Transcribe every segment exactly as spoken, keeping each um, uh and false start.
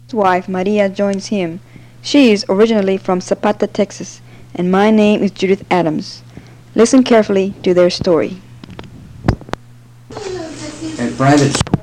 His wife Maria joins him. She is originally from Zapata, Texas, and my name is Judith Adams. Listen carefully to their story. A private school,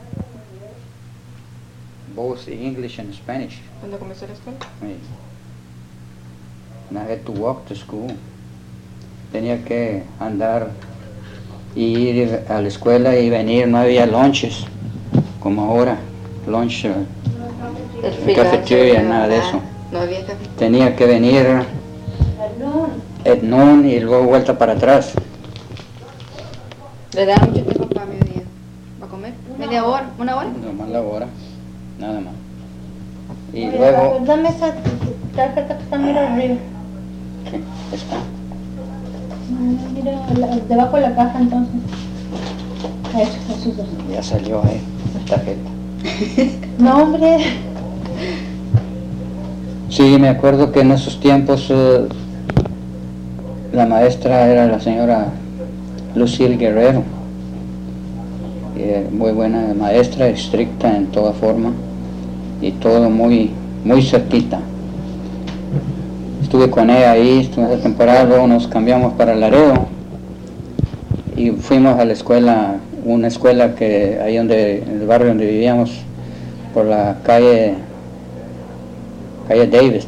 both English and Spanish. ¿Cuándo comenzó la escuela? Sí. And I had to walk to school. Tenía que andar y ir a la escuela y venir, no había lunches como ahora, lunch, uh, cafetería, nada de eso. No había café. Tenía que venir at noon y luego vuelta para atrás. ¿Le da mucho tiempo para mediodía? ¿Va a comer? ¿Media hora? ¿Una hora? No más la hora, nada más. Y luego... Dame esa tarjeta que está mira arriba. ¿Qué? Está. Mira, la- debajo de la caja entonces. Eso, esos dos. Ya salió ahí, la tarjeta. No, hombre. Sí, me acuerdo que en esos tiempos uh, la maestra era la señora Lucille Guerrero. Y era muy buena maestra, estricta en toda forma y todo muy, muy cerquita. Estuve con ella ahí, estuve esa temporada, luego nos cambiamos para Laredo y fuimos a la escuela, una escuela que ahí donde, en el barrio donde vivíamos, por la calle, calle Davis.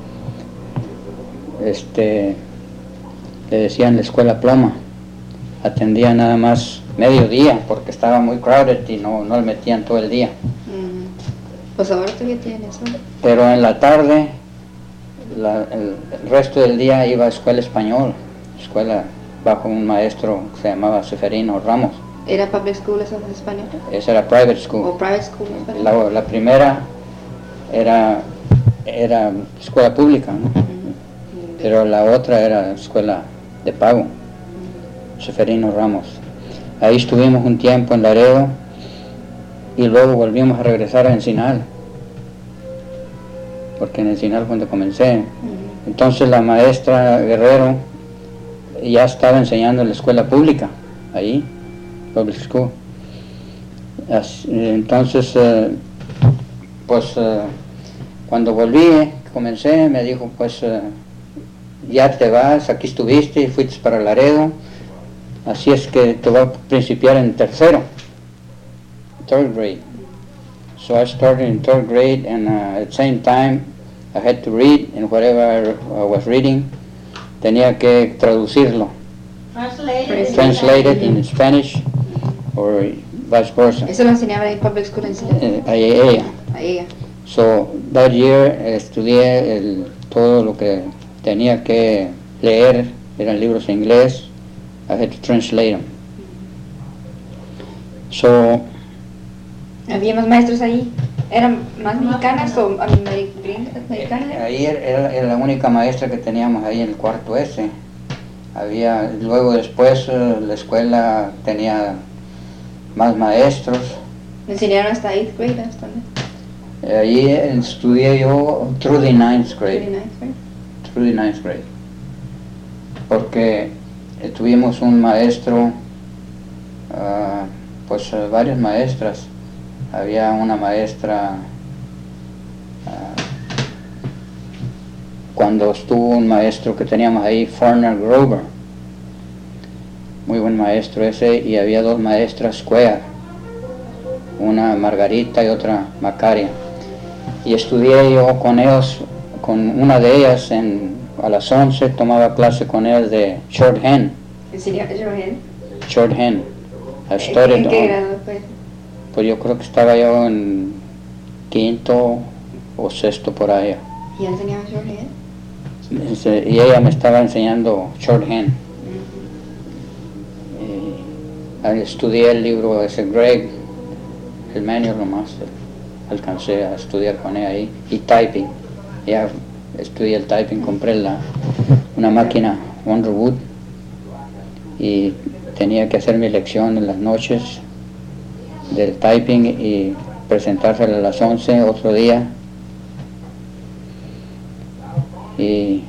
Este, le decían la escuela Ploma. Atendía nada más mediodía porque estaba muy crowded y no, no le metían todo el día. Mm. Pues ahora todavía tienes, ¿no? Pero en la tarde, la, el, el resto del día iba a escuela español, escuela bajo un maestro que se llamaba Seferino Ramos. ¿Era public school eso en español? Esa era private school. ¿O private school en español? La, la primera era, era escuela pública, ¿no? Mm. Pero la otra era escuela de pago, Seferino Ramos. Ahí estuvimos un tiempo en Laredo y luego volvimos a regresar a Encinal, porque en Encinal fue donde comencé. Mm. Entonces la maestra Guerrero ya estaba enseñando en la escuela pública, ahí, public school. Así, entonces, eh, pues eh, cuando volví, comencé, me dijo, pues eh, ya te vas, aquí estuviste, fuiste para Laredo, así es que te voy a principiar en tercero, third grade. So I started in third grade, and uh, at the same time I had to read, and whatever I was reading, tenía que traducirlo, Translated. translated in Spanish or vice versa. Eso lo enseñaba en public school en Chile. Eh, a ella. A ella. So that year eh, estudié el, todo lo que tenía que leer, eran libros en inglés. I had to translate them. So ¿Había más maestros ahí? ¿Eran más mexicanas o ameri- gringas, americanas? ahí era, era la única maestra que teníamos ahí en el cuarto ese. Había, luego después eh, la escuela tenía más maestros. Me enseñaron hasta eighth grade, hasta Eh, Allí estudié yo through the ninth grade. ninth grade. Through the ninth grade. Porque eh, tuvimos un maestro, ah, pues eh, varias maestras. Había una maestra, ah, cuando estuvo un maestro que teníamos ahí, Farner Grover, muy buen maestro ese, y había dos maestras Square, una Margarita y otra Macaria. Y estudié yo con ellos, con una de ellas en, a las once, tomaba clase con ellas de shorthand, ¿Enseñaron Johan? shorthand. I ¿En started qué on- grado fue? pues yo creo que estaba yo en quinto o sexto por ahí. ¿Y enseñaban Johan? Ese- Y ella me estaba enseñando shorthand. Y ahí estudié el libro ese Greg, el manual nomás, alcancé a estudiar con ella ahí. Y typing, ya estudié el typing, compré la, una máquina Wonderwood y tenía que hacer mi lección en las noches del typing y presentársela a las once otro día. Y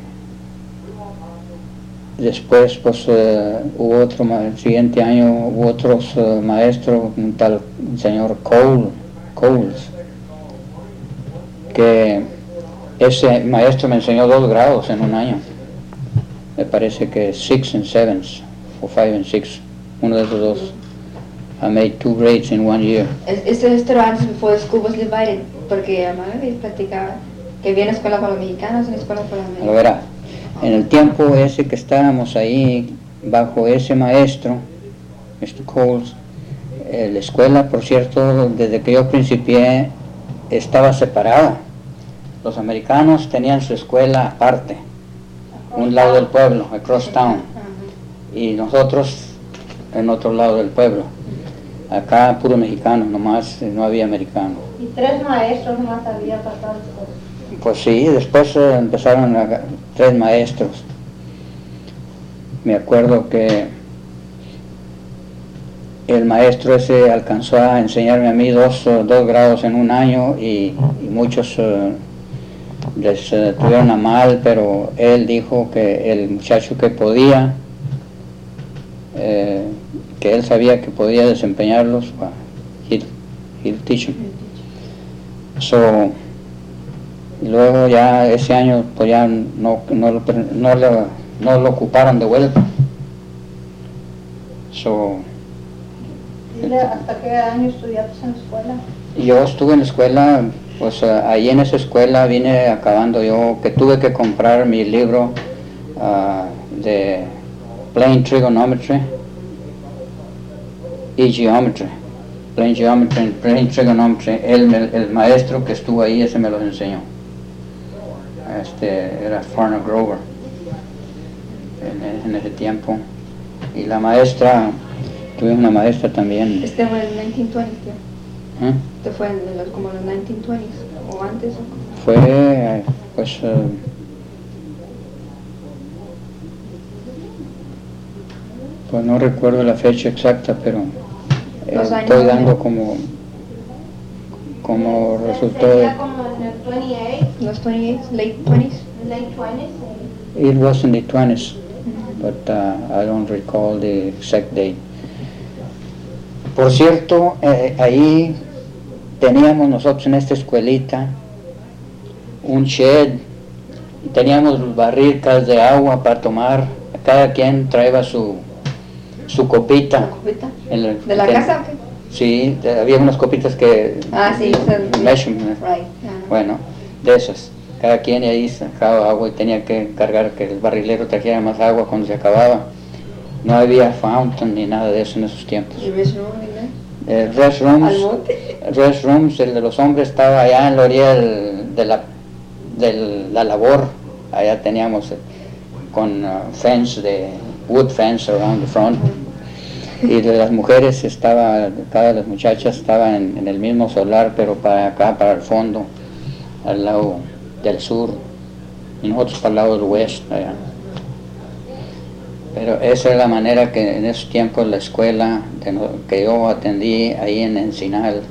después pues eh, hubo otro, ma- el siguiente año hubo otros eh, maestros, un tal señor Cole, Coles, que ese maestro me enseñó dos grados en un año. Me parece que six and sevens, o five and six, uno de esos dos. I made two grades in one year. Esto esto era antes before the school was divided, porque a mí platicaba que había una escuela para los mexicanos y una escuela para los Lo americanos. verá. En el tiempo ese que estábamos ahí, bajo ese maestro, mister Coles, eh, la escuela, por cierto, desde que yo principié, estaba separada. Los americanos tenían su escuela aparte, un lado del pueblo, across town, y nosotros en otro lado del pueblo. Acá puro mexicano, nomás no había americano. Y tres maestros más había pasado. Pues sí, después eh, empezaron a, tres maestros. Me acuerdo que el maestro ese alcanzó a enseñarme a mí dos, uh, dos grados en un año y, y muchos uh, les uh, tuvieron a mal, pero él dijo que el muchacho que podía, eh, que él sabía que podía desempeñarlos, uh, he'd, he'd teach them. So, y luego ya ese año pues ya no, no, lo, no, lo, no lo ocuparon de vuelta. So, ¿Hasta qué año estudiaste en la escuela? yo estuve en la escuela, pues uh, ahí en esa escuela vine acabando yo, que tuve que comprar mi libro uh, de Plain Trigonometry y Geometry. Plain Geometry y Plain Trigonometry, el, el, el maestro que estuvo ahí, ese me los enseñó. Este era Farner Grover en, en ese tiempo. Y la maestra, tuve una maestra también. Este fue en los nineteen twenties, tío. ¿Eh? Este fue en los, como los nineteen twenties, o antes. O... Fue, pues, uh, pues no recuerdo la fecha exacta, pero eh, estoy dando como, como resultó de... como en el twenty-eight, Los twenty-eight, late twenties. late twenties. It was in the twenties, but uh, I don't recall the exact date. Por cierto, eh, ahí teníamos nosotros en esta escuelita un shed, y teníamos barricas de agua para tomar, cada quien traía su, su copita. ¿La copita? En el- ¿De la en- casa o qué? Sí, de- había unas copitas que... Ah, sí, son- measurement. Right. Ah. Bueno, de esas. Cada quien ahí sacaba agua y tenía que encargar que el barrilero trajera más agua cuando se acababa. No había fountain ni nada de eso en esos tiempos. ¿Y restroom, verdad? El restrooms, Al monte. restrooms, el de los hombres estaba allá en la orilla del- de, la, de la labor. Allá teníamos eh, con uh, fence de wood fence around the front. Y de las mujeres estaba, cada las muchachas estaban en, en el mismo solar, pero para acá, para el fondo, al lado del sur, y nosotros para el lado del oeste, allá. Pero esa es la manera que en esos tiempos la escuela de no- que yo atendí ahí en Encinal,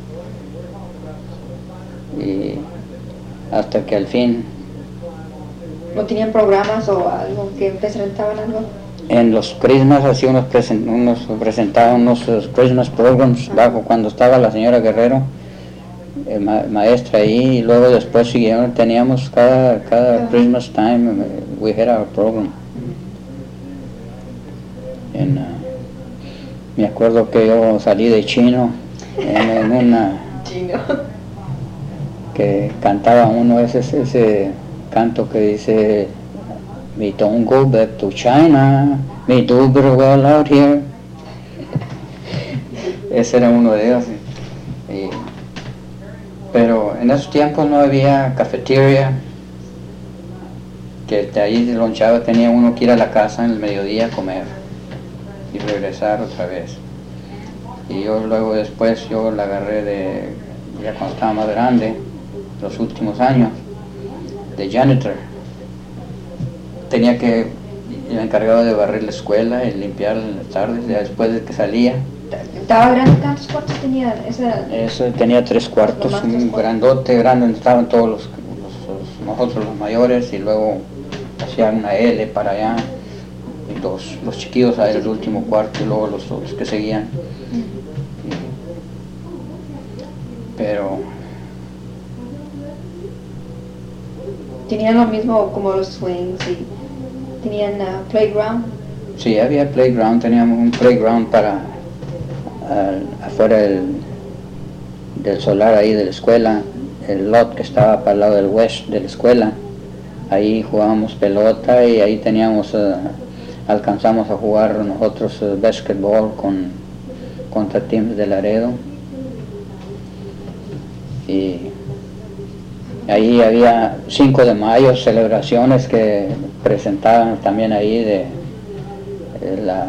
y hasta que al fin ¿No tenían programas o algo que presentaban algo? en los Christmas así unos, presen- unos presentaban unos eh, Christmas programs bajo cuando estaba la señora Guerrero, eh, ma- maestra ahí, y luego después siguieron, teníamos cada, cada Christmas time, eh, we had our program. En, uh, me acuerdo que yo salí de chino en, en una Chino. que cantaba uno ese, ese canto que dice "Me don't go back to China, me do very well out here". Ese era uno de ellos. Y- pero en esos tiempos no había cafetería, que de ahí de lonchado tenía uno que ir a la casa en el mediodía a comer y regresar otra vez. Y yo luego después yo la agarré de, ya cuando estaba más grande, los últimos años, de janitor. Tenía que, me encargaba de barrer la escuela y limpiar en las tardes, ya después de que salía. ¿Estaba grande? ¿Cuántos cuartos tenía? Esa... Eso tenía tres cuartos, Nomás tres un cuartos. grandote, grande, donde estaban todos los, los- los- nosotros los mayores, y luego hacían una L para allá, y los, los chiquillos ahí el último cuarto, y luego los otros que seguían. Y- pero ¿Tenían lo mismo como los swings y tenían uh, playground? Sí, había playground, teníamos un playground para uh, afuera del, del solar ahí de la escuela, el lot que estaba para el lado del west de la escuela. Ahí jugábamos pelota y ahí teníamos, uh, alcanzamos a jugar nosotros uh, basketball con, contra teams de Laredo. Y ahí había cinco de mayo, celebraciones que presentaban también ahí de, de la,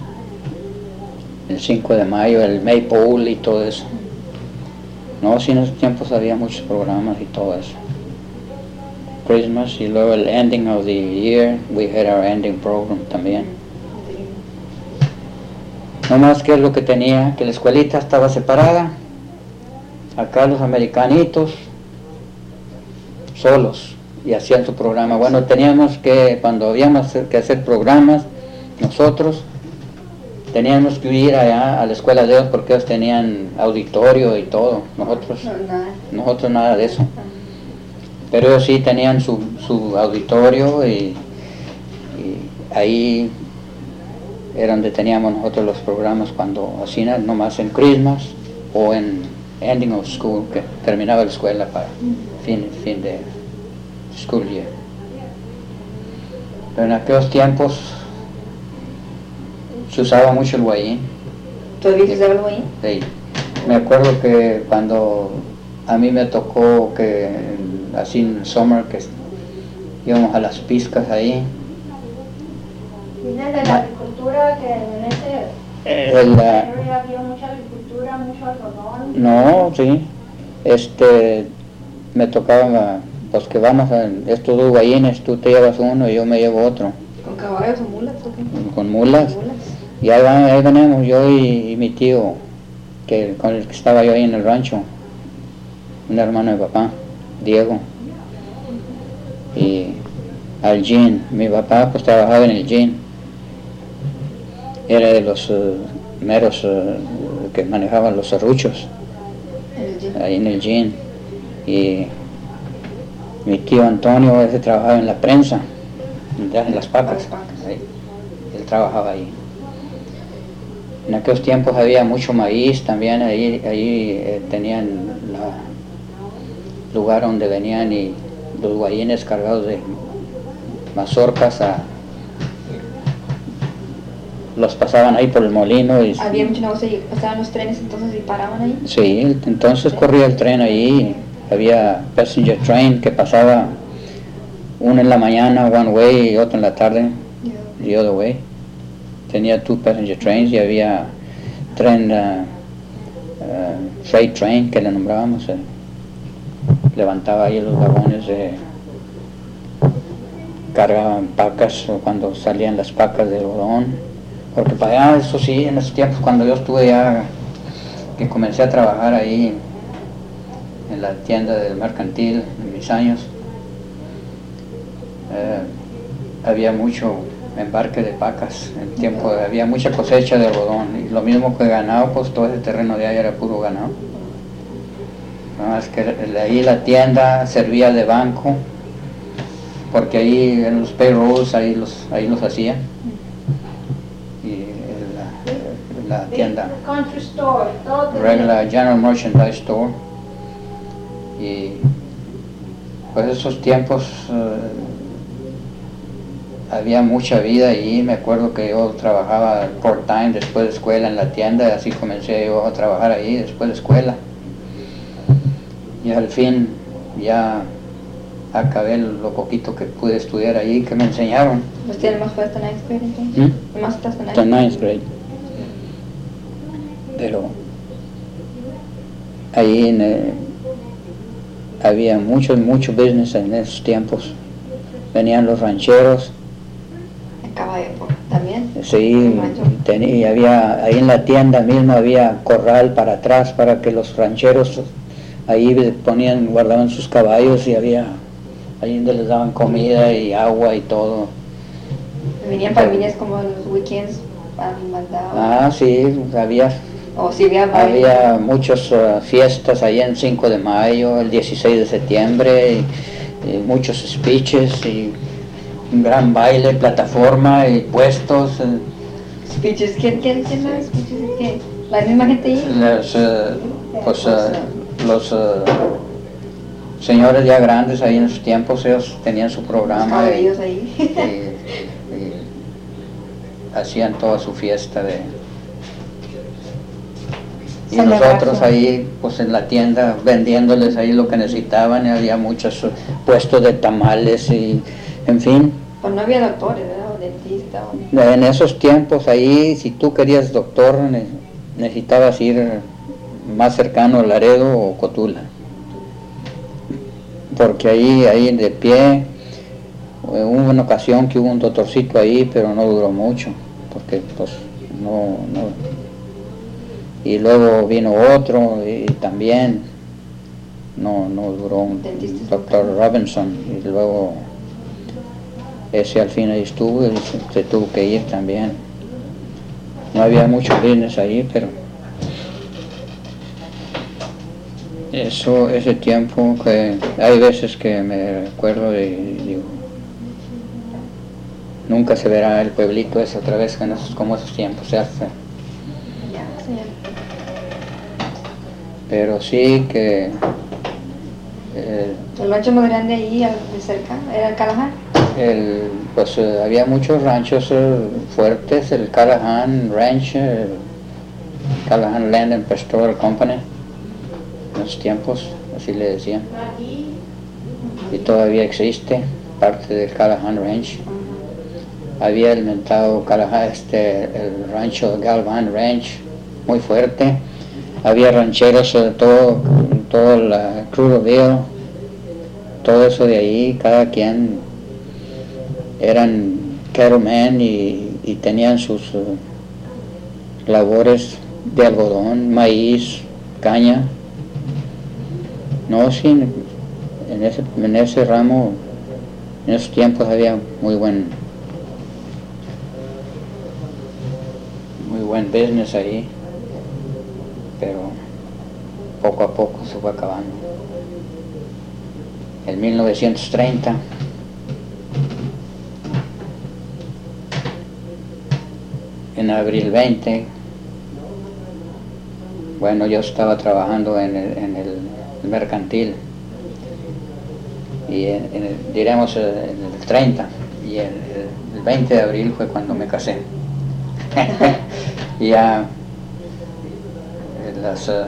el cinco de mayo, el Maypole y todo eso. No, sí, en esos tiempos había muchos programas y todo eso. Christmas y luego el ending of the year, we had our ending program también. No más que es lo que tenía, que la escuelita estaba separada, acá los americanitos solos y hacían su programa. Bueno, teníamos que, cuando habíamos que hacer programas, nosotros teníamos que ir allá a la escuela de ellos porque ellos tenían auditorio y todo, nosotros No, nada. nosotros nada de eso. Pero ellos sí tenían su, su auditorio y, y ahí era donde teníamos nosotros los programas cuando hacían nomás en Christmas o en ending of school, que terminaba la escuela para fin, fin de school year. Pero en aquellos tiempos se usaba mucho el guayín. ¿Todavía se usaba el guayín? Sí. Me acuerdo que cuando a mí me tocó que así en el summer que íbamos a las piscas ahí. Viene de la agricultura, que en ese Eh, la- area había mucha agricultura, mucho algodón. no, sí. Este, me tocaba, pues que vamos a estos dos guayines, tú te llevas uno y yo me llevo otro, ¿Con caballos o mulas o qué? con mulas. Mulas. Y ahí, van- ahí venimos yo y, y mi tío, que con el que estaba yo ahí en el rancho, un hermano de papá, Diego. Y al gin, mi papá pues trabajaba en el gin, era de los uh, meros uh, que manejaban los serruchos En el gym. ahí en el gin. Y mi tío Antonio, ese trabajaba en la prensa, en las pacas, Las pacas. ahí. Él trabajaba ahí. En aquellos tiempos había mucho maíz también, ahí, ahí eh, tenían la lugar donde venían y los guayines cargados de mazorcas, a, los pasaban ahí por el molino. Y, Había mucho negocio y pasaban los trenes entonces y paraban ahí. sí, entonces corría el tren ahí, había passenger train que pasaba uno en la mañana, one way, y otro en la tarde, the other way. Tenía two passenger trains y había tren, uh, uh, freight train que le nombrábamos, eh, levantaba ahí los vagones, eh, cargaban pacas o cuando salían las pacas de algodón, porque para allá, eso sí, en esos tiempos cuando yo estuve ya, que comencé a trabajar ahí en la tienda del mercantil en mis años, eh, había mucho embarque de pacas, en tiempo había mucha cosecha de algodón y lo mismo que ganado, pues todo ese terreno de ahí era puro ganado. Nada más que ahí la tienda servía de banco, porque ahí en los payrolls ahí los, ahí los hacían. Y la, la tienda, The country store, todo tenía- regular general merchandise store. Y pues esos tiempos eh, había mucha vida allí. Me acuerdo que yo trabajaba part time después de escuela en la tienda, y así comencé yo a trabajar ahí después de escuela. Y al fin ya acabé lo poquito que pude estudiar ahí, que me enseñaron. ¿Los tienen más fue hasta ninth grade entonces? ¿Mm? Más hasta ninth Hasta grade. ninth grade. Pero ahí en, eh, había mucho, mucho business en esos tiempos. Venían los rancheros, En caballo por- también. sí, Rancho. tenía, había, ahí en la tienda mismo había corral para atrás para que los rancheros ahí ponían, guardaban sus caballos y había, ahí donde les daban comida y agua y todo. Venían familias como los weekends para mandar. Ah, sí, había, O si había baile. había muchas uh, fiestas ahí en cinco de mayo, el dieciséis de septiembre, y y muchos speeches y un gran baile, plataforma y puestos. eh, Speeches, ¿quién, quién, quién da speeches? ¿Qué? ¿La misma gente ahí? Las, eh, pues, eh, los eh, señores ya grandes ahí en sus tiempos, ellos tenían su programa y, Ellos ahí. y- y hacían toda su fiesta de... Y Celebración. nosotros ahí, pues en la tienda, vendiéndoles ahí lo que necesitaban, y había muchos eh, puestos de tamales y, en fin. Pues no había doctores, ¿verdad? O dentistas. O... En esos tiempos ahí, si tú querías doctor, ne- necesitabas ir más cercano a Laredo o Cotula. Porque ahí, ahí de pie, eh, hubo una ocasión que hubo un doctorcito ahí, pero no duró mucho, porque pues no, no. Y luego vino otro y también no, no duró, un Dentista. doctor Robinson, y luego ese al fin ahí estuvo y se, se tuvo que ir también. No había mucho business ahí, pero eso, ese tiempo que hay veces que me recuerdo y digo, nunca se verá el pueblito ese otra vez en esos, como esos tiempos se hace. Ya, señor. Pero sí que eh, El rancho más grande ahí, al- de cerca, era el Callahan. el, pues eh, había muchos ranchos eh, fuertes, el Callahan Ranch, eh, Callahan Land and Pastoral Company, en los tiempos, así le decían. Y todavía existe parte del Callahan Ranch. Había el mentado Callahan, este, el rancho Galvan Ranch, muy fuerte. Había rancheros de todo, todo la Crudoville, todo eso de ahí, cada quien eran cattlemen y, y tenían sus uh, labores de algodón, maíz, caña. No, sí, en ese, en ese ramo, en esos tiempos había muy buen, muy buen business ahí, pero poco a poco se fue acabando. En mil novecientos treinta, en abril veinte, bueno, yo estaba trabajando en el, en el mercantil, y en, en el, diremos en el treinta, y el, el veinte de abril fue cuando me casé. Y ya las, uh,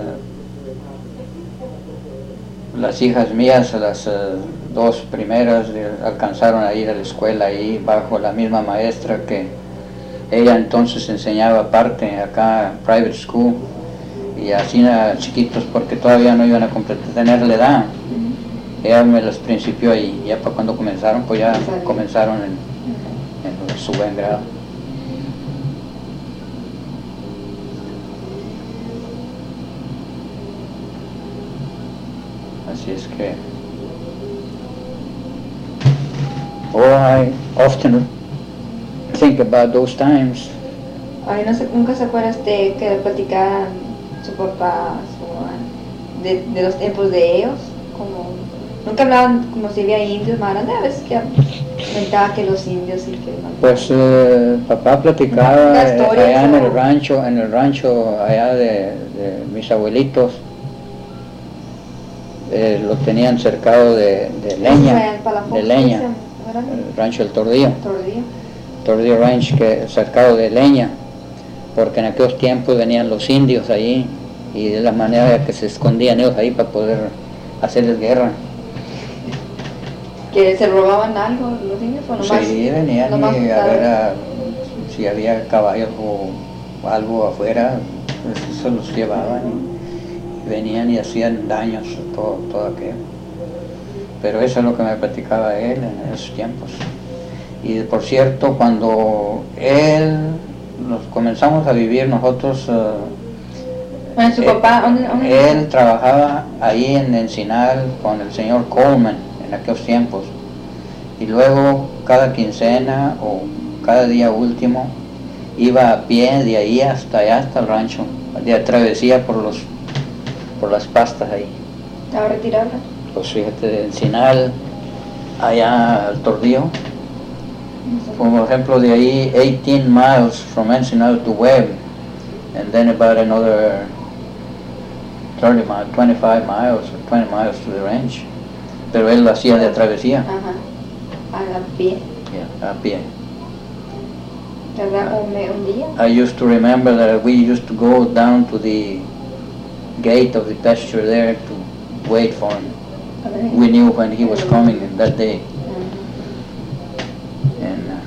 las hijas mías, las uh, dos primeras, eh, alcanzaron a ir a la escuela ahí bajo la misma maestra que ella entonces enseñaba aparte acá, private school, y así a chiquitos porque todavía no iban a tener la edad. Ella me los principió ahí, ya para cuando comenzaron, pues ya comenzaron en, en su buen grado. Así es que, oh, I often think about those times. Ay, no sé, nunca se acuerda usted que platicaban su papá, su mamá, de, de los tiempos de ellos, como, nunca hablaban como si había indios más grandes, a veces que comentaba que los indios y que... Pues eh, papá platicaba Las eh, historias, allá en o- el rancho, en el rancho allá de, de mis abuelitos, eh, lo tenían cercado de, de leña, de leña, el rancho del Tordillo, Tordillo. Tordillo Ranch, que cercado de leña, porque en aquellos tiempos venían los indios ahí y de la manera que se escondían ellos ahí para poder hacerles guerra. ¿Que se robaban algo los indios o nomás? Sí, venían nomás y a daban? ver a- si había caballos o algo afuera, pues se los llevaban y, y venían y hacían daños, todo, todo aquello. Pero eso es lo que me platicaba él en esos tiempos. Y por cierto, cuando él, nos comenzamos a vivir nosotros, eh, Bueno, su eh, papá, ¿dónde- dónde- él trabajaba ahí en Encinal con el señor Coleman en aquellos tiempos. Y luego cada quincena o cada día último iba a pie de ahí hasta allá, hasta el rancho, de travesía por los por las pastas ahí. ¿Estaba retirada? Pues fíjate, de Encinal allá al Tordillo. Por ejemplo, de ahí eighteen miles from Ensenada to Webb, and then about another thirty miles, twenty-five miles or twenty miles to the ranch. Pero él lo hacía de travesía. Ajá. A pie. Yeah, a pie. ¿Verdad? Un, un día. I used to remember that we used to go down to the gate of the pasture there to wait for him. We knew when he was coming that day. And uh,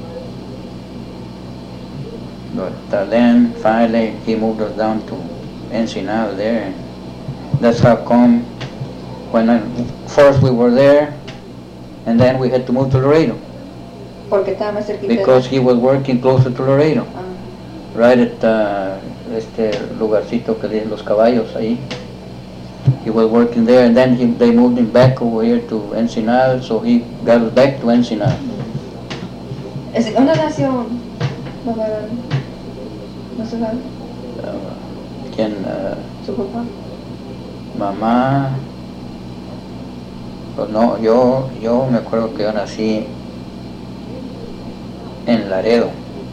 but uh, then finally he moved us down to Ensenada there. And that's how come when I, first we were there, and then we had to move to Laredo. Porque estaba más cerquita. Because he was working closer to Laredo. Ah. Right at uh, este lugarcito que dicen los caballos ahí. He was working there, and then he, they moved him back over here to Ensenada, so he got us back to Ensenada. Es una nación. No, no se sabe. Uh, ¿Quién? Uh, Su papá. Mamá. Pues no, yo, yo me acuerdo que yo nací en Laredo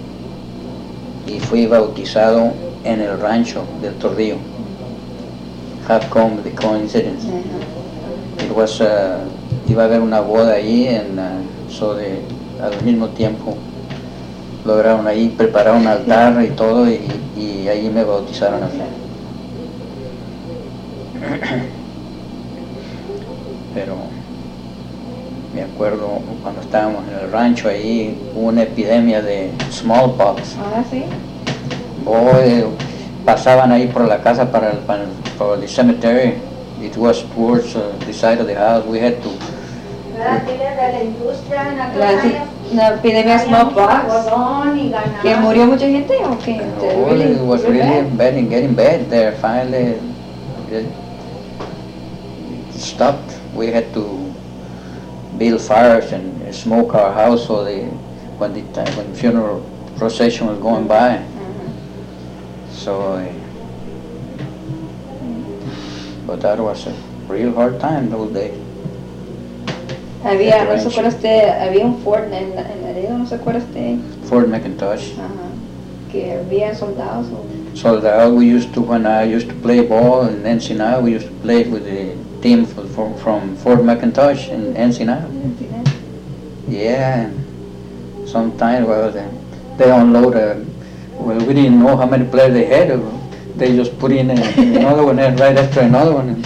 y fui bautizado en el rancho del Tordillo. How come the coincidence? Uh-huh. It was, uh, iba a haber una boda ahí, en, uh, so de, al mismo tiempo lograron ahí preparar un altar y todo, y, y ahí me bautizaron a mí. Pero me acuerdo cuando estábamos en el rancho ahí, hubo una epidemia de smallpox. Ah, sí. Boy, pasaban ahí por la casa para el, para el, for the cemetery. It was towards uh, the side of the house. We had to. ¿Verdad? Tiene de la industria en aquel La, año. la epidemia smallpox. Algodón y ganado. ¿Que murió mucha gente o qué? Oh, it was really bad and getting bad there. Finally, it stopped. We had to build fires and smoke our house so the when the time, when the funeral procession was going by. So, uh, but that was a real hard time those days. Había, ¿no se acuerda usted? Había un fort en, en Laredo, ¿no se acuerda usted? Fort McIntosh. Ajá. Que había soldados. O... Soldados, we used to, when I used to play ball in Ensenada, we used to play with the team from, from Fort McIntosh in Ensenada. Yeah, and sometimes, well, they, they unload a, well, we didn't know how many players they had. They just put in a, another one right after another one.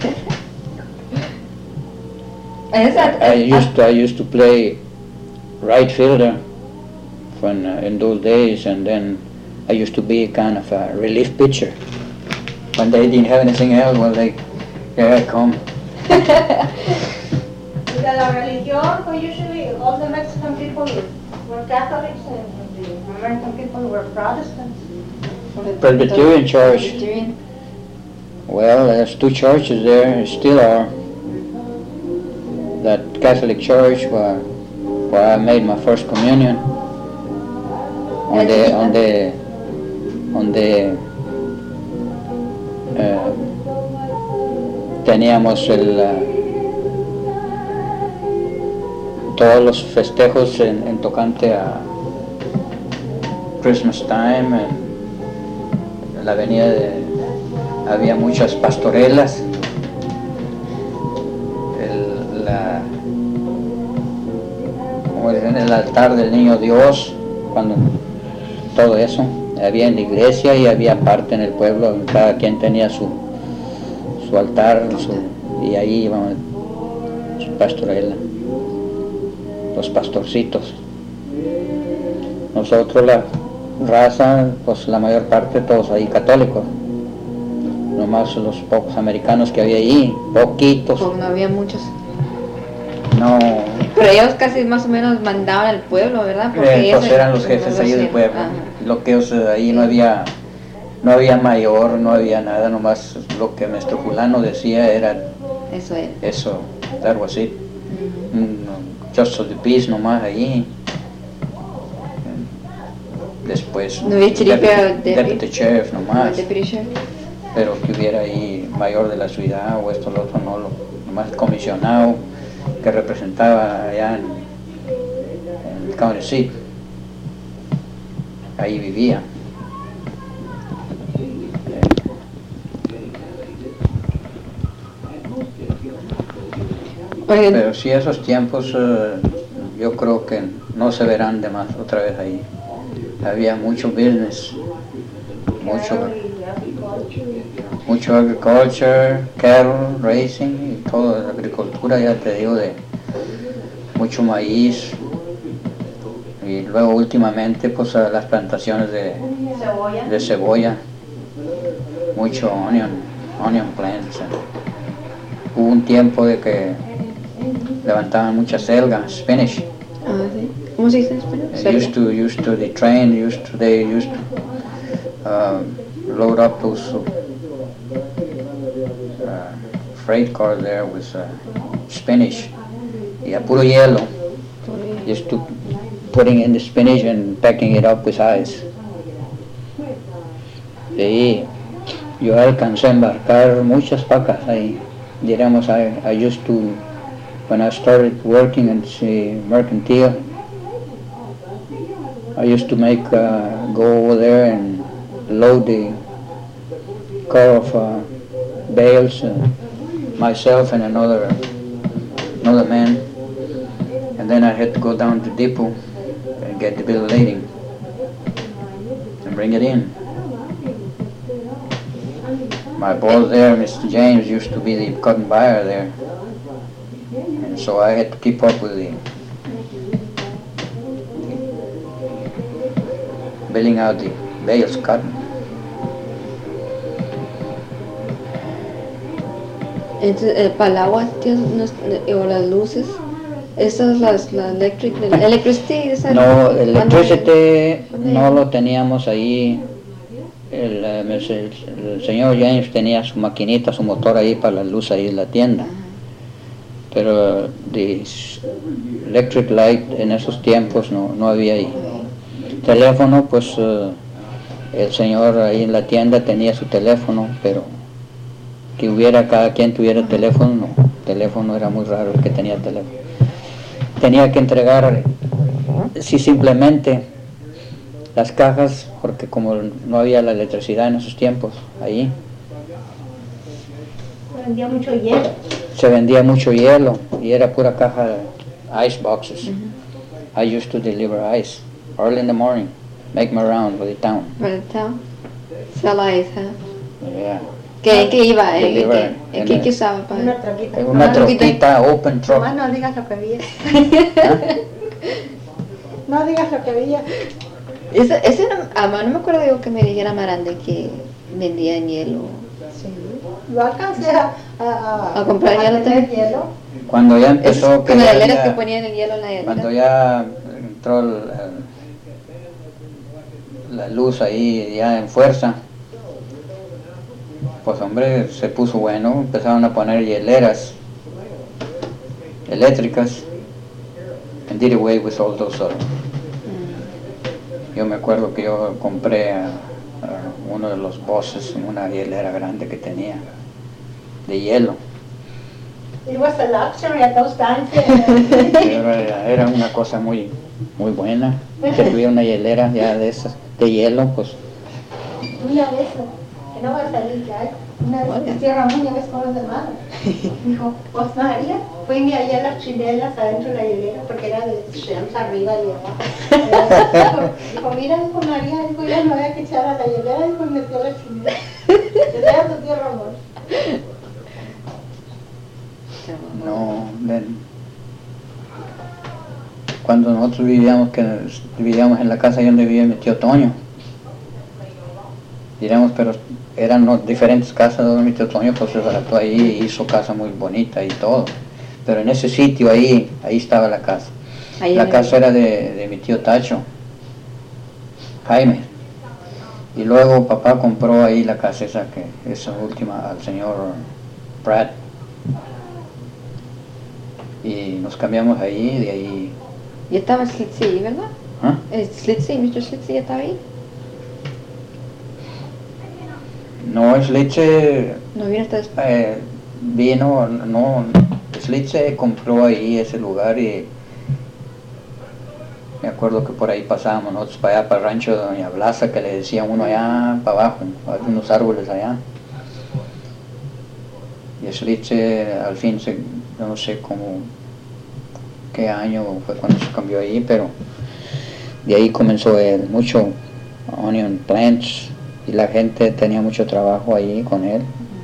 I, I used to, I used to play right fielder when uh, in those days, and then I used to be kind of a relief pitcher. When they didn't have anything else, well, they, here I come. De la religión, pues usually all the Mexican people were Catholics and the American people were Protestants. Presbyterian Church. Presbyterian. Well, there's two churches there, still are. That Catholic Church where, where I made my first communion. On the, on the, on the, uh, teníamos el, uh, todos los festejos en, en tocante a Christmas time, en la avenida de, había muchas pastorelas. El, la, como en el altar del Niño Dios, cuando todo eso, había en la iglesia y había parte en el pueblo, cada quien tenía su, su altar, su, y ahí íbamos su pastorela, los pastorcitos. Nosotros la raza, pues la mayor parte todos ahí católicos, nomás los pocos americanos que había ahí, poquitos. Pues no había muchos. No. Pero ellos casi más o menos mandaban al pueblo, ¿verdad? Porque eh, pues eran los jefes ahí del pueblo. Ajá. Lo que os, ahí no había, no había mayor, no había nada, nomás lo que nuestro fulano decía era eso, era. Eso, that was it. Mm-hmm. Just of the peace nomás ahí. Después no había deputy, deputy sheriff nomás. Deputy sheriff. Pero que hubiera ahí mayor de la ciudad o esto o lo otro, no, lo, nomás comisionado. que representaba allá en, en el County Seat. Ahí vivía. Oigan, Pero sí, esos tiempos eh, yo creo que no se verán de más otra vez ahí. Había mucho business, mucho, mucho agriculture, cattle raising y todo, la agricultura, ya te digo, de mucho maíz. Y luego últimamente pues a las plantaciones de Cebolla. de cebolla, mucho onion, onion plants. Hubo un tiempo de que levantaban mucha selga, spinach. ah, sí. ¿Cómo se dice en español? Uh, Selga. used to, used to, the train used to, they used to uh, load up those uh, freight cars there with uh, spinach. Y a puro hielo, used to putting in the spinach and packing it up with ice. De ahí yo alcancé a embarcar muchas vacas ahí. Digamos, I, I used to, when I started working in the mercantile, I used to make, uh, go over there and load the car of uh, bales, uh, myself and another, another man. And then I had to go down to depot and get the bill of lading and bring it in. My boss there, Mister James, used to be the cotton buyer there. And so I had to keep up with the billing out the bales cotton. Entonces, eh, para el agua, tío, no es- eh, o las luces, esas las, las electric, el electricity, esa- No, el ¿cuándo- electricity cuándo no llegó? lo teníamos ahí. El, eh, el, el señor James tenía su maquinita, su motor ahí para la luz ahí en la tienda. Pero the electric light en esos tiempos no, no había ahí. Teléfono, pues eh, el señor ahí en la tienda tenía su teléfono, pero que hubiera, cada quien tuviera teléfono, no. Teléfono era muy raro el que tenía teléfono. Tenía que entregar, sí, simplemente las cajas, porque como no había la electricidad en esos tiempos, ahí Vendía mucho hielo. se vendía mucho hielo y era pura caja de ice boxes. I used to deliver ice early in the morning, make my round with the town. Para el town. Sell ice, huh? Yeah. ¿Qué, qué iba? ¿En, en, Deliver qué, en en qué, el- qué usaba para? Una troquita. Una Ah, troquita open truck. Nomás no digas lo que había. No digas lo que había. Ese, ese no, ah, no me acuerdo yo que me dijera Marande que vendían hielo. Sí. Yo alcancé a, a, a, ¿A comprar hielo tener también? hielo. Cuando ya Es empezó, que con las ya hieleras había- que ponían el hielo en la hielera. cuando ya entró el- el- la luz ahí ya en fuerza, pues hombre, se puso bueno, empezaron a poner hieleras eléctricas and did away with all those uh, yo me acuerdo que yo compré a, a uno de los bosses una hielera grande que tenía de hielo. It was a luxury at those times. Pero era, era una cosa muy muy buena que tuviera una hielera ya de esas de hielo, pues Una vez, que no va a salir ya, una vez que cierra una vez con los demás. Dijo, pues María, fui y me hallé las chinelas adentro de la hielera, porque era de shells arriba y abajo. Dijo, mira, dijo María, dijo, ya no había que echar a la hielera, dijo, y metió la chinela. Que sea tu tierra, amor. no, ven. Cuando nosotros vivíamos, que vivíamos en la casa donde vivía mi tío Toño, diríamos, pero eran no, diferentes casas donde mi tío Toño pues se barató ahí, hizo casa muy bonita y todo, pero en ese sitio ahí, ahí estaba la casa. Ahí La en- casa era de, de mi tío Tacho, Jaime, y luego papá compró ahí la casa esa, que esa última, al señor Pratt, y nos cambiamos ahí, de ahí. Ya estaba Slitsy ahí, ¿verdad? ¿Ah? Eh, Slitsy, mister Slitsy ya estaba ahí. No, es leche, No vino hasta después. eh, vino, no, Slitze compró ahí ese lugar y me acuerdo que por ahí pasábamos nosotros para allá, para el rancho de Doña Blasa, que le decía uno allá para abajo, hay unos árboles allá. Y Slitze al fin, se, no sé cómo, qué año fue cuando se cambió ahí, pero de ahí comenzó él, mucho onion plants, y la gente tenía mucho trabajo ahí con él.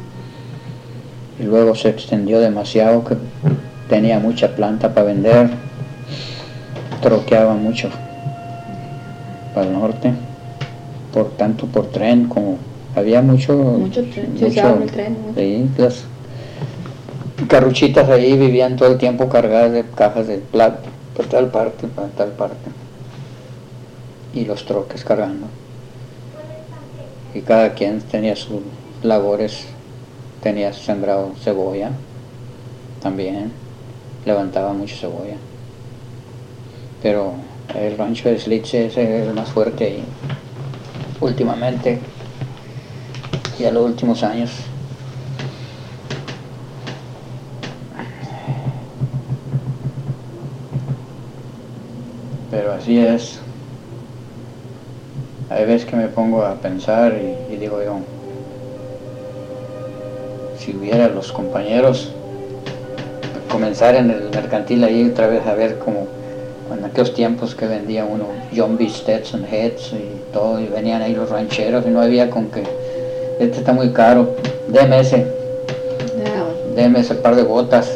Y luego se extendió demasiado, que tenía mucha planta para vender, troqueaba mucho para el norte, por tanto por tren, como había mucho... Mucho tren, se usaba el tren. ¿No? Sí, las carruchitas ahí vivían todo el tiempo cargadas de cajas de plata, por tal parte, para tal parte. Y los troques cargando. Y cada quien tenía sus labores, tenía sembrado cebolla, también, levantaba mucha cebolla. Pero el rancho de Slitze es el más fuerte ahí, últimamente, y a los últimos años. Pero así es. Hay veces que me pongo a pensar y, y digo yo, si hubiera los compañeros, comenzar en el mercantil ahí otra vez a ver como en aquellos tiempos que vendía uno John B. Stetson Heads y todo, y venían ahí los rancheros y no había con que, este está muy caro, deme ese, No. deme ese par de botas.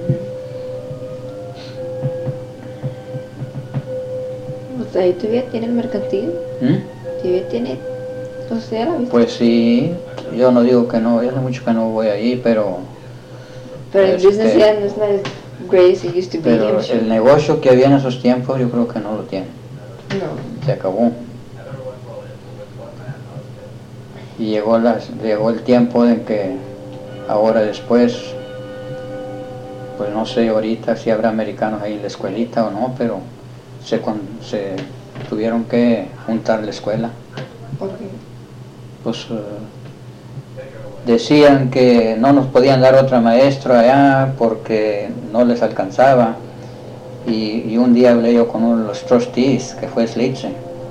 O sea, ahí todavía tiene el mercantil, ¿Mm? todavía tiene, o sea, la vista. Pues sí, yo no digo que no, ya hace mucho que no voy ahí, pero... Pero el este, business ya no es not as great as it used to be, pero I'm sure. el negocio que había en esos tiempos yo creo que no lo tiene, No. se acabó. Y llegó, las, llegó el tiempo en que ahora después, pues no sé ahorita si habrá americanos ahí en la escuelita o no, pero se, con, se tuvieron que juntar la escuela. ¿Por qué? Pues uh, decían que no nos podían dar otra maestra allá porque no les alcanzaba. Y, y un día hablé yo con uno de los trustees, que fue Slitze,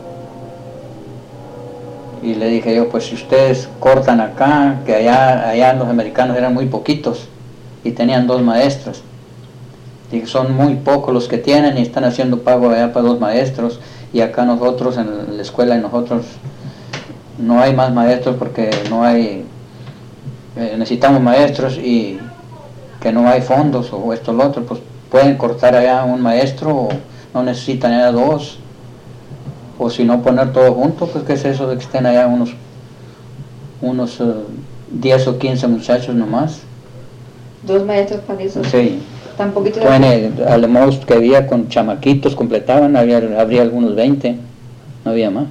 y le dije yo, pues si ustedes cortan acá, que allá, allá los americanos eran muy poquitos y tenían dos maestros. Dije, son muy pocos los que tienen y están haciendo pago allá para dos maestros, y acá nosotros en la escuela, y nosotros no hay más maestros porque no hay, eh, necesitamos maestros y que no hay fondos o esto o lo otro, pues pueden cortar allá un maestro o no necesitan allá dos, o si no poner todo junto, pues qué es eso de que estén allá unos unos uh, diez o quince muchachos nomás. Dos maestros para eso. Sí. Tan poquito. Bueno, a lo most que había con chamaquitos completaban, había, habría algunos veinte, no había más.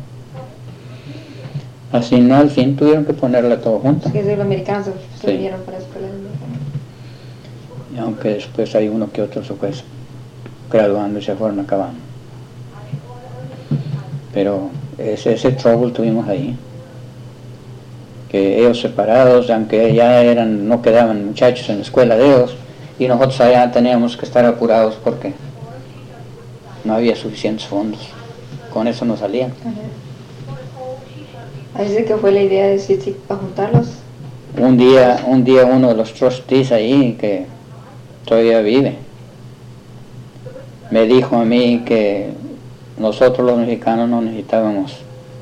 Así no, al fin tuvieron que ponerla todo junto. Es que los americanos se Sí. vinieron para la escuela americana. Y aunque después hay uno que otro se fue graduando y se fueron acabando. Pero ese, ese trouble tuvimos ahí. Que ellos separados, aunque ya eran, no quedaban muchachos en la escuela de ellos, y nosotros allá teníamos que estar apurados porque no había suficientes fondos. Con eso no salían. Así que fue la idea de City para juntarlos. Un día, un día uno de los trustees ahí, que todavía vive, me dijo a mí que nosotros los mexicanos no necesitábamos,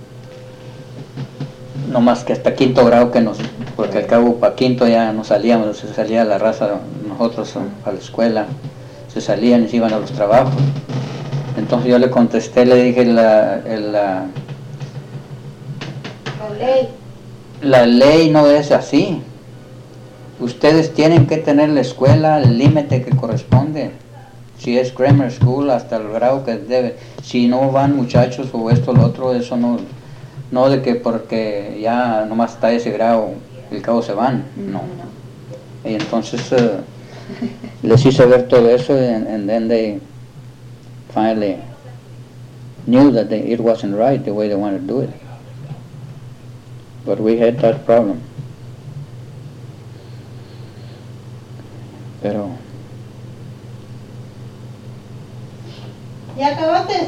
no más que hasta quinto grado que nos, porque al cabo para quinto ya no salíamos, se salía la raza, nosotros a la escuela, se salían y se iban a los trabajos. Entonces yo le contesté, le dije la, la, La ley. la ley no es así. Ustedes tienen que tener la escuela al límite que corresponde. Si es grammar school, hasta el grado que debe. Si no van muchachos o esto o lo otro, eso no, no de que porque ya nomás está ese grado, el cabo se van, no. Y entonces uh, les hice ver todo eso, and, and then they finally knew that they, it wasn't right the way they wanted to do it. But we had that problem. Pero ¿Ya acabaste?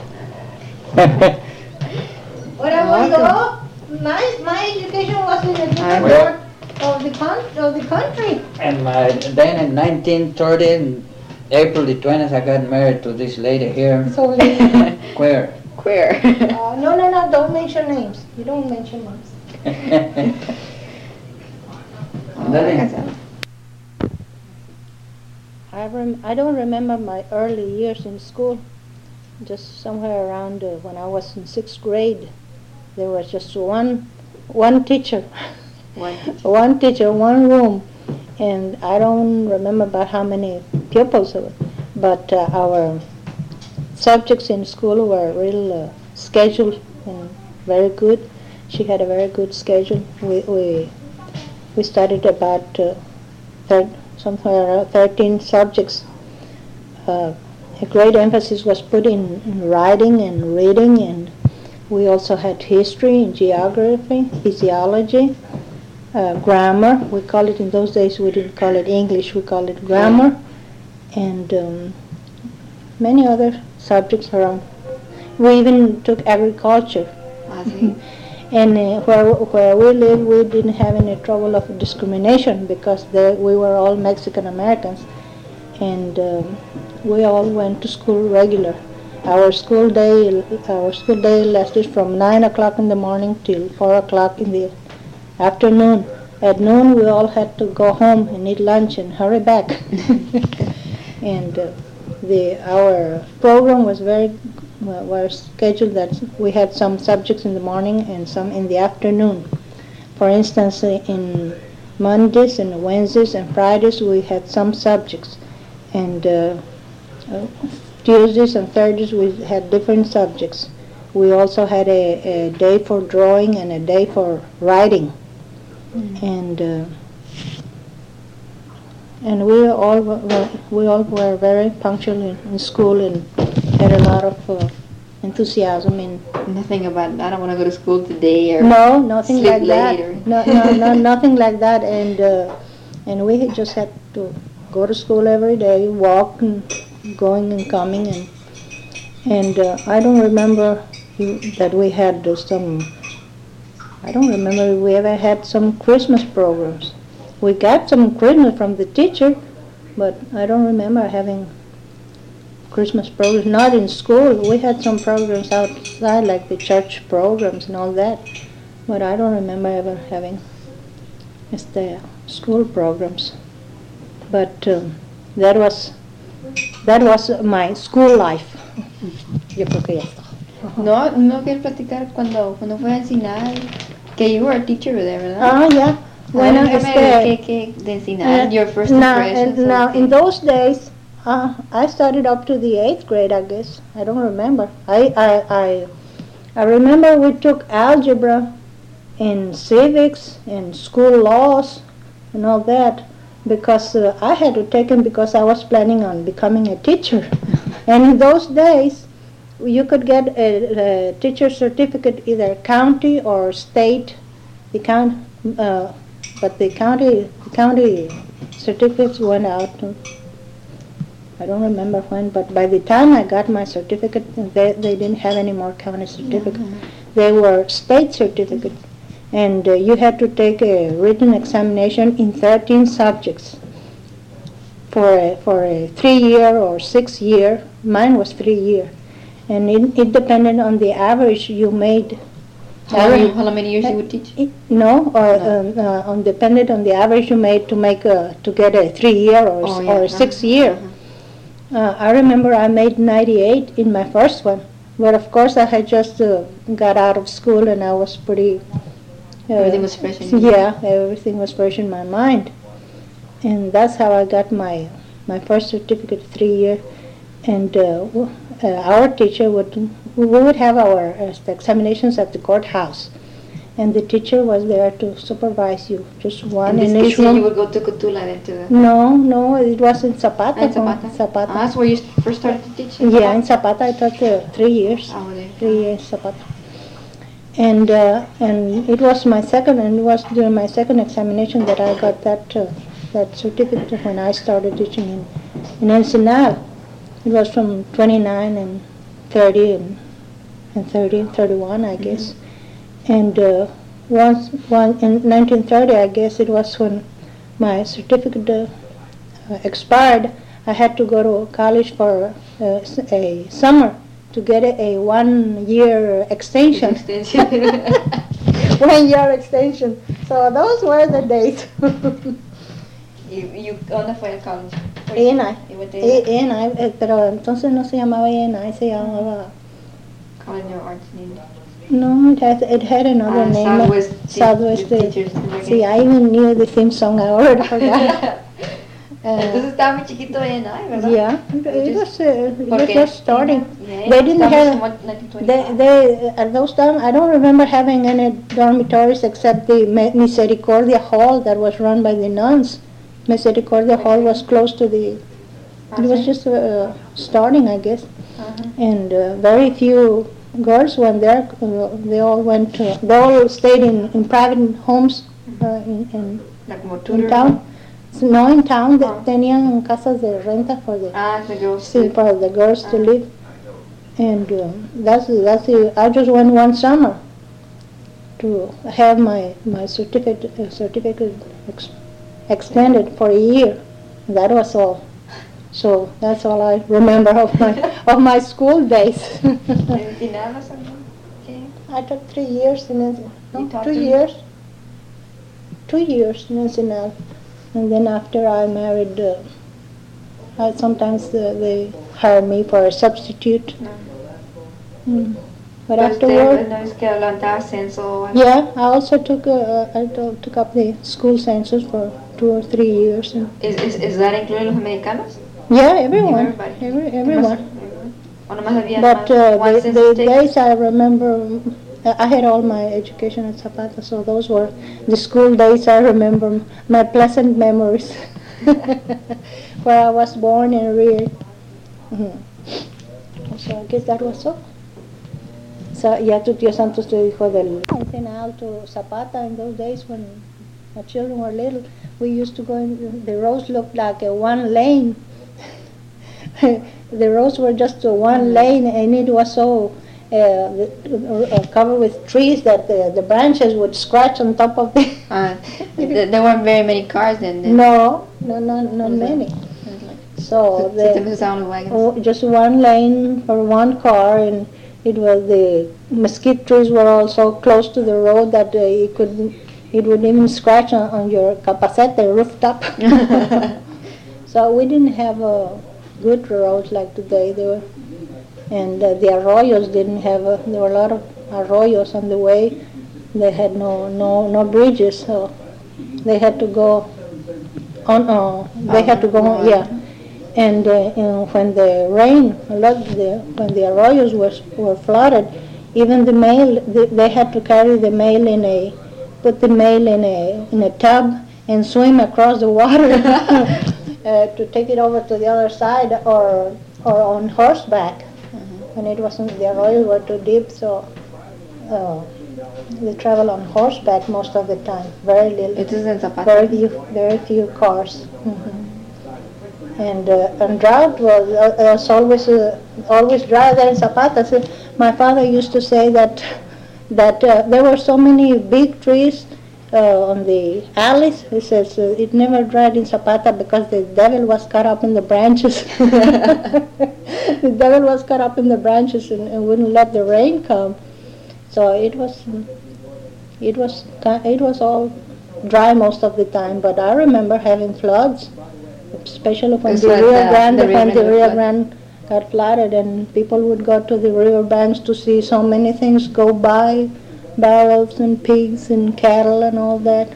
Ahora voy yo. My, my education was in a different Well- part of the, con- of the country. And my, then in nineteen thirty, April the twentieth, I got married to this lady here, So, uh, Queer. Queer. no, no, no, don't mention names. You don't mention names. Dale. I, rem- I don't remember my early years in school. Just somewhere around uh, when I was in sixth grade, there was just one, one teacher, One. one teacher, one room, and I don't remember about how many pupils, there were, but uh, our subjects in school were real uh, scheduled and very good. She had a very good schedule. We we we studied about uh, thir- somewhere around thirteen subjects. Uh, a great emphasis was put in, in writing and reading, and we also had history and geography, physiology, uh, grammar. We call it, in those days we didn't call it English, we called it grammar, and um, many other subjects around. We even took agriculture. Ah, sí. And uh, where, where we lived, we didn't have any trouble of discrimination because the, we were all Mexican Americans, and um, we all went to school regular. Our school day, our school day lasted from nine o'clock in the morning till four o'clock in the afternoon. At noon, we all had to go home and eat lunch and hurry back. And uh, the our program was very uh, was scheduled that we had some subjects in the morning and some in the afternoon. For instance, uh, in Mondays and Wednesdays and Fridays, we had some subjects, and uh, uh, Tuesdays and Thursdays we had different subjects. We also had a, a day for drawing and a day for writing, mm. and uh, and we all were, we all were very punctual in, in school and had a lot of uh, enthusiasm in. Nothing about, I don't want to go to school today or No, nothing sleep like late that. or No, no, no, nothing like that. And uh, and we had just had to go to school every day, walk and going and coming, and and uh, I don't remember you, that we had uh, some. I don't remember if we ever had some Christmas programs. We got some Christmas from the teacher, but I don't remember having Christmas programs. Not in school. We had some programs outside, like the church programs and all that, but I don't remember ever having este, school programs. But um, that was that was my school life. Yo creo que ya está. No, no quieres platicar cuando, cuando fue a Encinar, que you were a teacher there, ¿verdad? Ah, yeah. Bueno, Bueno, es es que que, de Encinar, uh, your first now, impressions. and now of in it. those days, uh, I started up to the eighth grade, I guess. I don't remember. I I I, I remember we took algebra and civics and school laws and all that because uh, I had to take them because I was planning on becoming a teacher. And in those days, you could get a, a teacher certificate either county or state. The count, uh, but the county the county certificates went out. To, I don't remember when, but by the time I got my certificate, they they didn't have any more county certificates. Mm-hmm. They were state certificates, and uh, you had to take a written examination in thirteen subjects for a, for a three year or six year. Mine was three year, and it, it depended on the average you made. How many, how many years you would teach? It, no, or No. Um, uh, on depended on the average you made to make a, to get a three year or Oh, s- yeah. or a six year. Uh-huh. Uh, I remember I made ninety-eight in my first one, but of course I had just uh, got out of school and I was pretty. Uh, Everything was fresh in your Yeah, everything was fresh in my mind, and that's how I got my my first certificate, three year, and uh, w- uh, our teacher would we would have our uh, examinations at the courthouse, and the teacher was there to supervise you, just one In this in each case, you room. would go to Cotula then to the... No, no, it was in Zapata. Ah, in Zapata? Zapata. Ah, that's where you first started to teach? in Yeah, in Zapata? Zapata I taught uh, three years. Oh, there. Three years Zapata. And uh, and it was my second, and it was during my second examination that I got that uh, that certificate when I started teaching in in Ensenada. It was from twenty-nine and thirty and, and thirty and thirty-one, I guess. Mm-hmm. And uh, once, one, in nineteen thirty, I guess it was when my certificate uh, uh, expired. I had to go to college for uh, a summer to get a, a one-year extension. Extension. One-year extension. So those were the days. ¿Y, y dónde fue el college? A N I. A N I, eh, pero entonces no se llamaba A N I, se llamaba... College of Arts and English. No, it had, it had another uh, name. Southwest, Southwest te- teachers. See, I even knew the theme song. I already forgot. Entonces estaba muy chiquito A N I, ¿verdad? Yeah, it was, uh, it was Porque- just starting. Yeah, They didn't estamos have, como nineteen they, twenty-five. they, at those times, I don't remember having any dormitories except the Me- Misericordia Hall that was run by the nuns. Misericordia Hall was close to the, it was just uh, starting, I guess. Uh-huh. And uh, very few girls went there. Uh, they all went to, they all stayed in, in private homes uh, in, in, Like como in tutor, town. So, no, in town, they Ah. tenían casas de renta for the, Ah, the girls. sí, for the girls to Ah. live. And um, that's, that's the, I just went one summer to have my, my certificate, uh, certificate ex- extended for a year. That was all. So that's all I remember of my of my school days. ¿Y nada más? Okay. I took three years in Ensenada. You No, taught two them? years. Two years in Ensenada. And then after I married, uh, I, sometimes uh, they hire me for a substitute. No. Mm. But Pues afterward, usted no es que levantaba censo. yeah, I also took uh, I to- took up the school census for two or three years. And ¿Es, es, es that incluye los americanos? yeah, everyone, Everybody. every, Nomás- everyone. ¿O nomás había But nomás uh, one the, census the taker? days I remember, uh, I had all my education at Zapata, so those were the school days I remember, my pleasant memories, where I was born and reared. Mhm. So I guess that was all. So, ya tu tío Santos te dijo del Ensenada to Zapata in those days when my children were little. We used to go in, the roads looked like a one lane. The roads were just a one lane, and it was so uh, uh, covered with trees that the, the branches would scratch on top of the... Uh, th- there weren't very many cars then. then. No, no, no, not Was it- many. It was like, So se te the, usaban los wagons. oh, just one lane for one car, and it was the mesquite trees were also close to the road that uh, it could, it would even scratch on, on your capacete, rooftop. So we didn't have a good roads like today. They were, and uh, the arroyos didn't have. A, there were a lot of arroyos on the way. They had no no no bridges, so they had to go on. Uh, they had to go on, yeah. And uh, you know, when the rain, a lot the, when the arroyos were were flooded, even the mail they, they had to carry the mail in a, put the mail in a in a tub and swim across the water uh, to take it over to the other side, or or on horseback. When it wasn't, the arroyos were too deep, so uh, they travel on horseback most of the time. Very little. Esto es en Zapata. Very few, very few cars. Mhm. And uh, and drought was, uh, was always uh, always dry there in Zapata. So my father used to say that that uh, there were so many big trees uh, on the alleys. He says uh, it never dried in Zapata because the devil was caught up in the branches. The devil was caught up in the branches and, and wouldn't let the rain come. So it was it was it was all dry most of the time. But I remember having floods. Especially when That's the what Rio the- Grande, the Rio when the Grande Rio flood. Grande got flooded, and people would go to the river banks to see so many things go by, barrels and pigs and cattle and all that.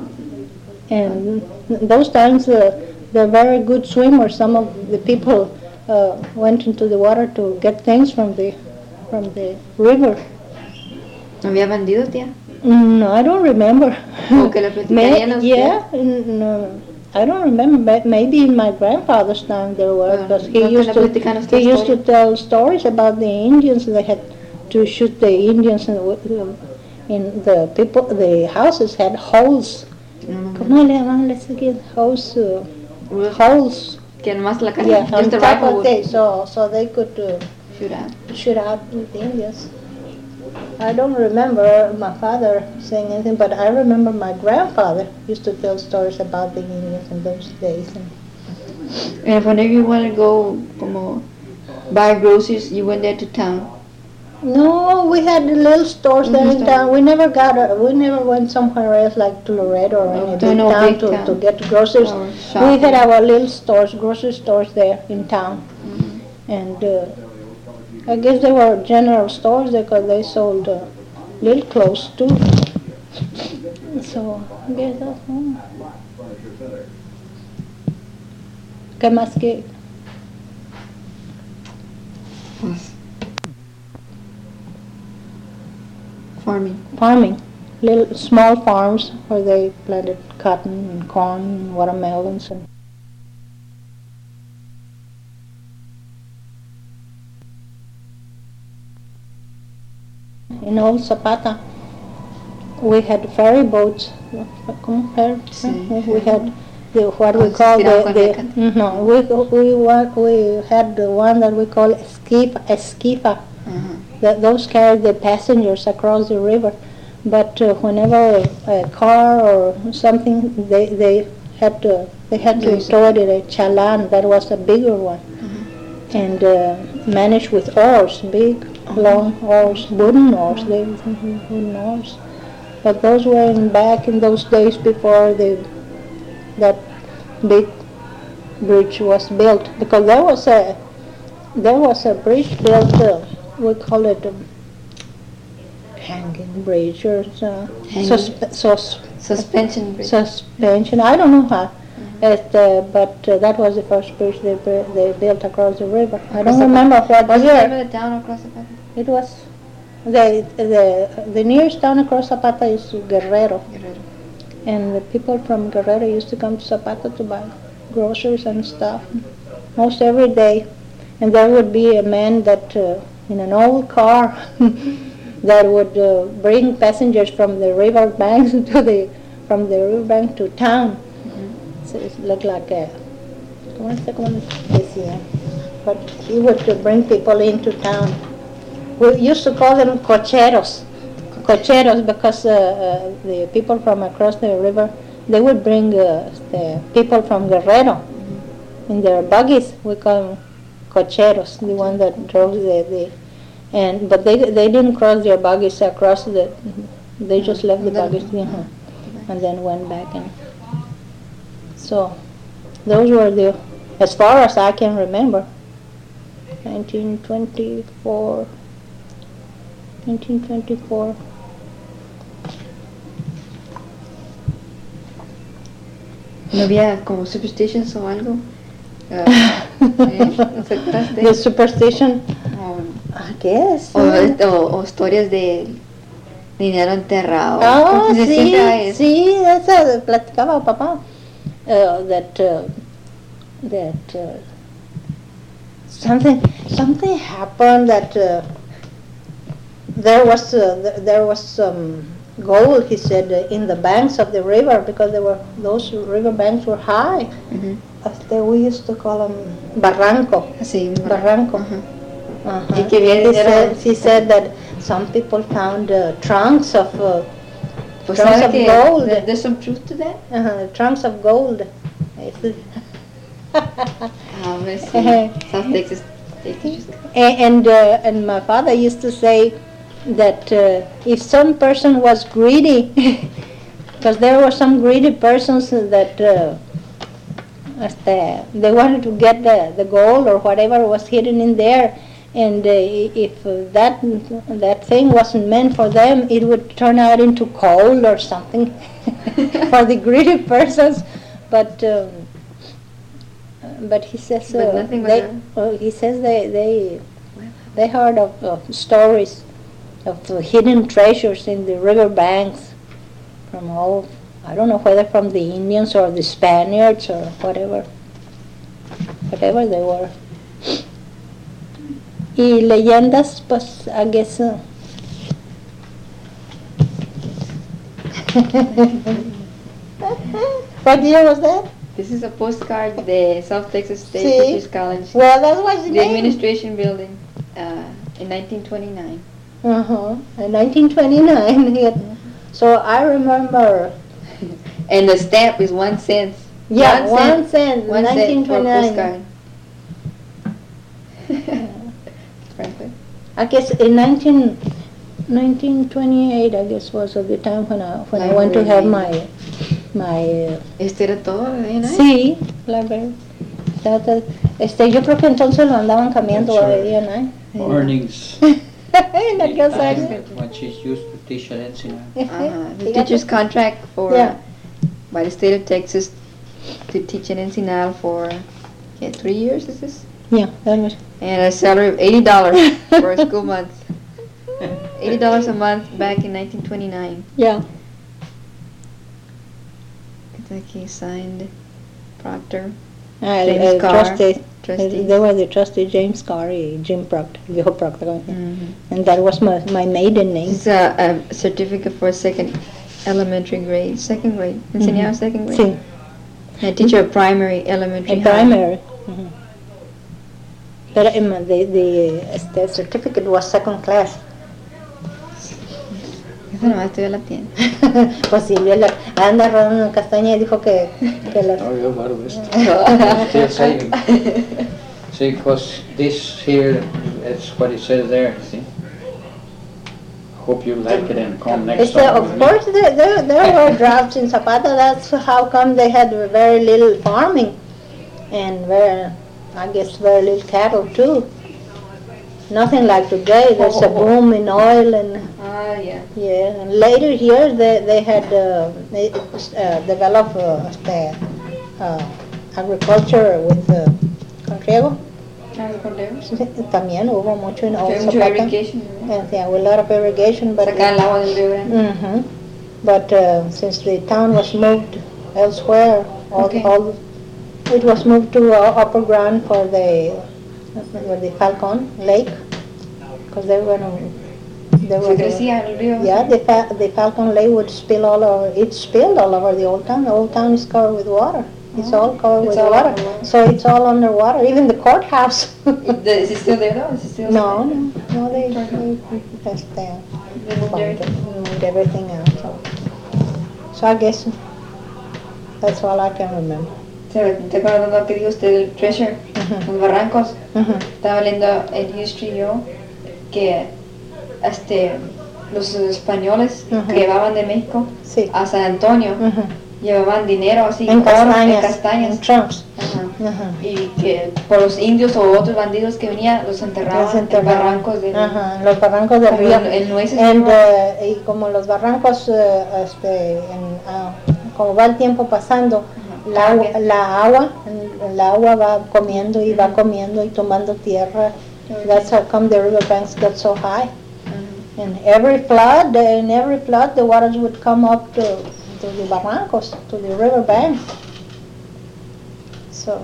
And those times, uh, they're very good swimmers. Some of the people uh, went into the water to get things from the from the river. ¿Había bandidos, tía? Mm, No, I don't remember. ¿O que le platicarían a usted? Yeah, n- no, I don't remember. But maybe in my grandfather's time there were, Bueno, because he ¿no te used la to platican a usted he used to historia? tell stories about the Indians. They had to shoot the Indians, and in the people, the houses had holes. No, no, no. ¿Cómo le llaman? Let's again, holes, uh, Roof. holes, Que nomás la carne, Yeah, on just the top rifle of would they, so so they could uh, shoot out. shoot out with the Indians. I don't remember my father saying anything, but I remember my grandfather used to tell stories about the Indians in those days. And And if whenever you want to go, como, buy groceries, you went there to town. no, we had the little stores there Mhm, in store. town. We never got, a, we never went somewhere else like to Loretto or Oh, any to big no town big to, town. to get groceries. Or We shopping. had our little stores, grocery stores there in town. Mhm. And uh, I guess they were general stores because they sold uh, little clothes too. So, I guess that's all. ¿Qué más que? Farming. Farming. Little small farms where they planted cotton and corn and watermelons and in old Zapata we had ferry boats. ¿Cómo ferry? Sí, We ferry. had the what we Oh, call tiraban the, con the recate. no we we wa- we had the one that we call esquifa esquifa. Uh-huh. That those carried the passengers across the river, but uh, whenever a car or something, they they had to they had to Yes. tow it in a chalan. That was a bigger one, and uh, managed with oars, big long oars, wooden oars. They wooden oars, but those were in back in those days before the that big bridge was built, because there was a there was a bridge built. Uh, we call it a hanging bridge or uh, Hanging. suspe- sus- Suspension bridge. suspension. I don't know how. It, uh, but uh, that was the first bridge they bu- they built across the river. I Across don't the- remember what What's the name year. of the town across the path? It was the the the nearest town across Zapata is Guerrero, Guerrero. and the people from Guerrero used to come to Zapata to buy groceries and stuff most every day. And there would be a man that uh, in an old car that would uh, bring passengers from the river banks to the from the river bank to town. So it looked like a ¿cómo se cómo decía? But he would uh, bring people into town. We used to call them cocheros, cocheros, because uh, uh, the people from across the river, they would bring uh, the people from Guerrero in their buggies. We call them cocheros, the one that drove the, the and but they they didn't cross their buggies across the, they just left the buggies behind and then went back. And so those were the, as far as I can remember, nineteen twenty-four, nineteen twenty-four. ¿No había como superstitions o algo? Ah, ¿eh? ¿Aceptaste? The superstition, O, I guess. o, o- o historias de dinero enterrado. Oh, Porque sí, siempre hay eso. sí, eso platicaba papá. Uh, that uh, that uh, something something happened that uh, there was uh, th- there was some gold, he said, uh, in the banks of the river, because there were those river banks were high. Ujú. Hasta we used to call them barranco. Así, Barranco. Ajá. Uh-huh. Y que había he, dinero. said, he said that some people found uh, trunks of uh, Pues trunks sabe of que gold. there- there's some truth to that. Uh-huh, trunks of gold. Ah, pues sí. South Texas. Texas. and uh, and my father used to say that uh, if some person was greedy, because there were some greedy persons that uh, hasta they wanted to get the, the gold or whatever was hidden in there, and uh, i- if uh, that that thing wasn't meant for them, it would turn out into coal or something for the greedy persons. But um, but he says But uh, nothing was they done. well, he says they they they heard of, of stories of uh, hidden treasures in the river banks from all, I don't know whether from the Indians or the Spaniards or whatever, whatever they were. Y leyendas, pues, I guess. Uh, what year was that? This is a postcard de South Texas State Sí. Teachers College. Well, that was the The name. administration building uh, in nineteen twenty-nine. Uh-huh. In nineteen twenty-nine. He had, so I remember. And the stamp is one cent. Yeah, one cent. One cent nineteen for a twenty-nine. postcard. Franklin. I guess in nineteen, nineteen twenty-eight, I guess was the time when I when I went to have my my. Uh, Este era todo, ¿eh? sí, la verdad. That- Este, yo creo que entonces lo andaban cambiando That's a right. día, ¿no? Earnings. En aquellos años. When she's used to teach at Encina. Uh-huh. The Fíjate. teacher's contract for Yeah. by the state of Texas to teach in Encinal for yeah, three years. Is this? Yeah, that was. And a salary of eighty dollars for a school month. Eighty dollars a month back in nineteen twenty-nine. Yeah. It's like he signed Proctor. Ah, el, James el Carr, trustee. trustee. They were the trustee James Carr y Jim Proctor, el viejo Proctor. Mhm. And that was my, my maiden name. It's a, a certificate for second elementary grade, second grade. Enseñaba Mhm. second grade. Sí, I teach a primary, elementary. en high. primary. Mhm. Pero um, the, the este, certificate was second class. Esa nomás todavía la tiene. Pues Silvia la, anda rodando en castaña y dijo que, que la... Oh, yo guardo esto. Still saving. See, because this here, it's what it says there, see? Hope you like it and come next It's, uh, time. of course, there, there, there were droughts in Zapata. That's how come they had very little farming and very, I guess, very little cattle too. Nothing like today. There's a boom in oil and Ah, yeah. yeah. And later years they they had uh, they, uh, developed uh, este, uh, agriculture with uh, con riego. También hubo mucho en old Mucho Zapata. irrigation. And, yeah, with a lot of irrigation, but Sacar el agua del río Grande. hmm But uh, since the town was moved elsewhere, all, Okay. all it was moved to uh, Upper Grand for the for the Falcon Lake, because they were um, they Se were crecía el río. yeah the fa- the Falcon Lake would spill all over. It spilled all over the old town. The old town is covered with water. It's Oh, all covered it's with all water. underwater. So it's all underwater. Even the courthouse. The- Is it still there though? Is it still no, there? no, no. They they just uh, They moved everything? moved everything out. So. So I guess that's all I can remember. ¿Se te acuerdas de lo que dijo usted del treasure? Ujú. Los barrancos. Ujú. Estaba leyendo en History yo que este, los españoles Ujú. que llevaban de México Sí. a San Antonio Ujú. llevaban dinero así, En oro, castañas. en castañas. En trunks. Ajá. Ajá. Y que por los indios o otros bandidos que venían los enterraban, Los en enterraban. barrancos del Ajá, los barrancos del como río. en- en nueces, And, ¿no? uh, y como los barrancos, eh, este, en, ah, como va el tiempo pasando, Ajá. la, agua- Cambia. la agua, el agua va comiendo y va comiendo y tomando tierra. That's how come the riverbanks got so high. Ajá. And every flood, in every flood, the waters would come up to, to the barrancos, to the riverbank. So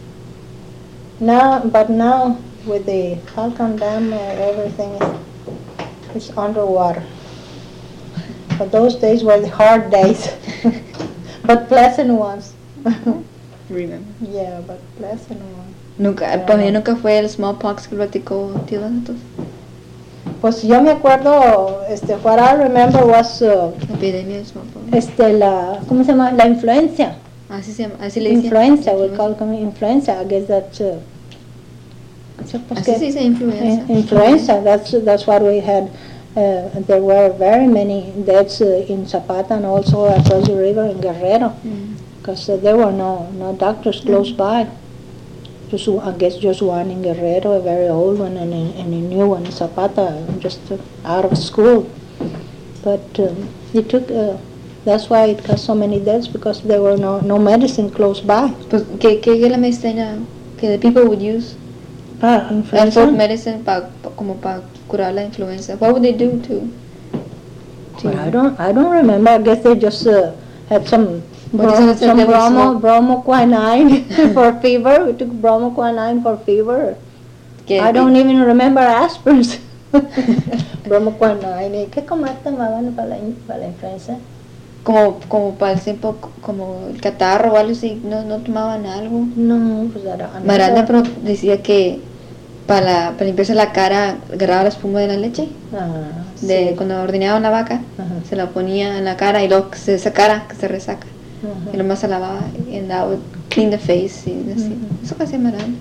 now, but now with the Falcon Dam, uh, everything is, is underwater. But those days were the hard days, but pleasant ones. Remember. Yeah, but pleasant ones. Nunca, para mí nunca fue el smallpox que platicó tío Donato. Pues yo me acuerdo, este, what I remember was, uh, La epidemia de smallpox. este, la, ¿cómo se llama? La influencia. Así se llama, así le dicen. Influenza, we call it influenza. I guess that's. Uh, so, pues, Así que- se dice influenza. eh, influenza. That's that's what we had. Uh, there were very many deaths uh, in Zapata and also across the river in Guerrero, Mm. because uh, there were no no doctors close by. Just one- I guess just one in Guerrero, a very old one, and a, and a new one in Zapata, just uh, out of school. But um, it took. Uh, That's why it caused so many deaths, because there were no, no medicine close by. Pues, ¿qué, qué es la medicina que the people would use? Ah, And influenza. food medicine pa, pa- como para curar la influenza. What would they do to? to But I don't, I don't remember. I guess they just uh, had some, What brom- is it that some they would bromo, smoke? bromoquinine for fever. We took bromoquinine for fever. que I don't even remember aspirins. Bromoquinine. ¿Y qué comer tomaban para la, in- para la influenza? como, como para el tiempo, como el catarro o algo así, no, no tomaban algo. No, pues era... Maranda pero decía que para, para limpiarse la cara agarraba la espuma de la leche, Ah, de sí. cuando ordeñaban la vaca, Ajá. se la ponía en la cara y luego se sacara, que se resaca. Ajá. Y nomás se lavaba and that would clean the face y así. Ujú. Eso que hacía Maranda.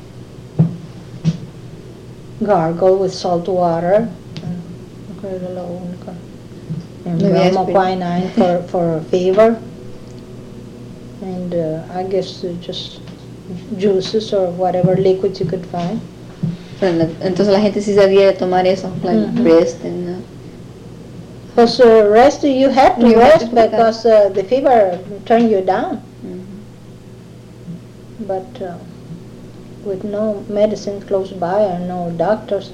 Gargle with salt water. Mm, creo que es lo único. And Lo había bromoquinine for, for fever. And uh, I guess uh, just juices or whatever liquids you could find. Pero la- entonces la gente sí sabía de tomar eso, like Ujú. breast and uh, Because uh, rest, you had to You had rest to put because uh, the fever turned you down. mhm. But uh, with no medicine close by and no doctors.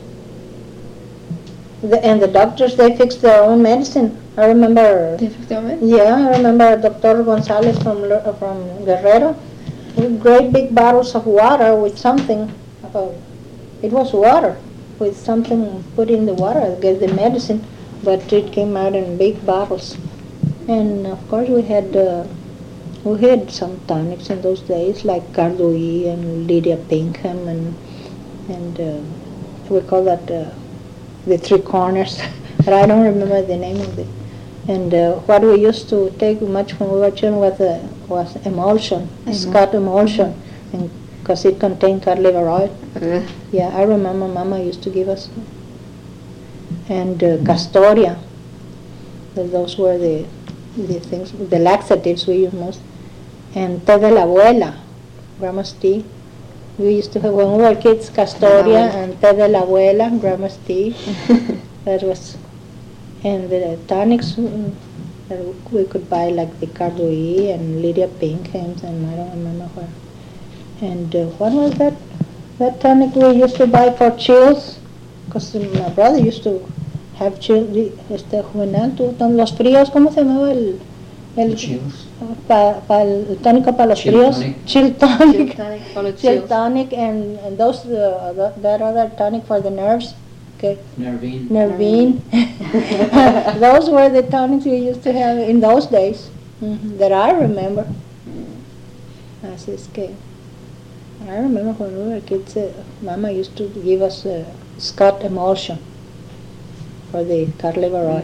The, and the doctors, they fixed their own medicine. I remember, Definitivamente. yeah, I remember Doctor Gonzalez from Lo- from Guerrero, with great big bottles of water with something, uh, it was water, with something put in the water, I guess the medicine, but it came out in big bottles. And of course we had uh, we had some tonics in those days, like Cardui and Lydia Pinkham, and and uh, we call that uh, the Three Corners, but I don't remember the name of it. And uh, what we used to take much when we were children was, uh, was emulsion, Mhm. Scott emulsion, and because it contained cod liver oil. Ugh. Yeah, I remember Mama used to give us. And uh, Castoria, th- those were the the things, the laxatives we used most. And té de la abuela, grandma's tea. We used to have, when we were kids, Castoria Abuela. and té de la abuela, grandma's tea. That was, and the tonics mm, that we could buy, like the Cardui and Lydia Pinkham's, and I don't remember what. And uh, what was that? That tonic we used to buy for chills, because my brother used to have chill. Este Juvenal, tú, tan- los fríos, ¿cómo se llamaba el? el Chills. pa, pa el tónico para los Chill fríos. tonic. Chill tonic. Chill tonic for the Chill chills. tonic, and, and those uh, th- that other tonic for the nerves. Okay. Nervine. Nervine. Those were the tonics we used to have in those days, mhm, that I remember. Así es que I remember when we were kids, uh, Mama used to give us uh, Scott emulsion for the cod liver oil.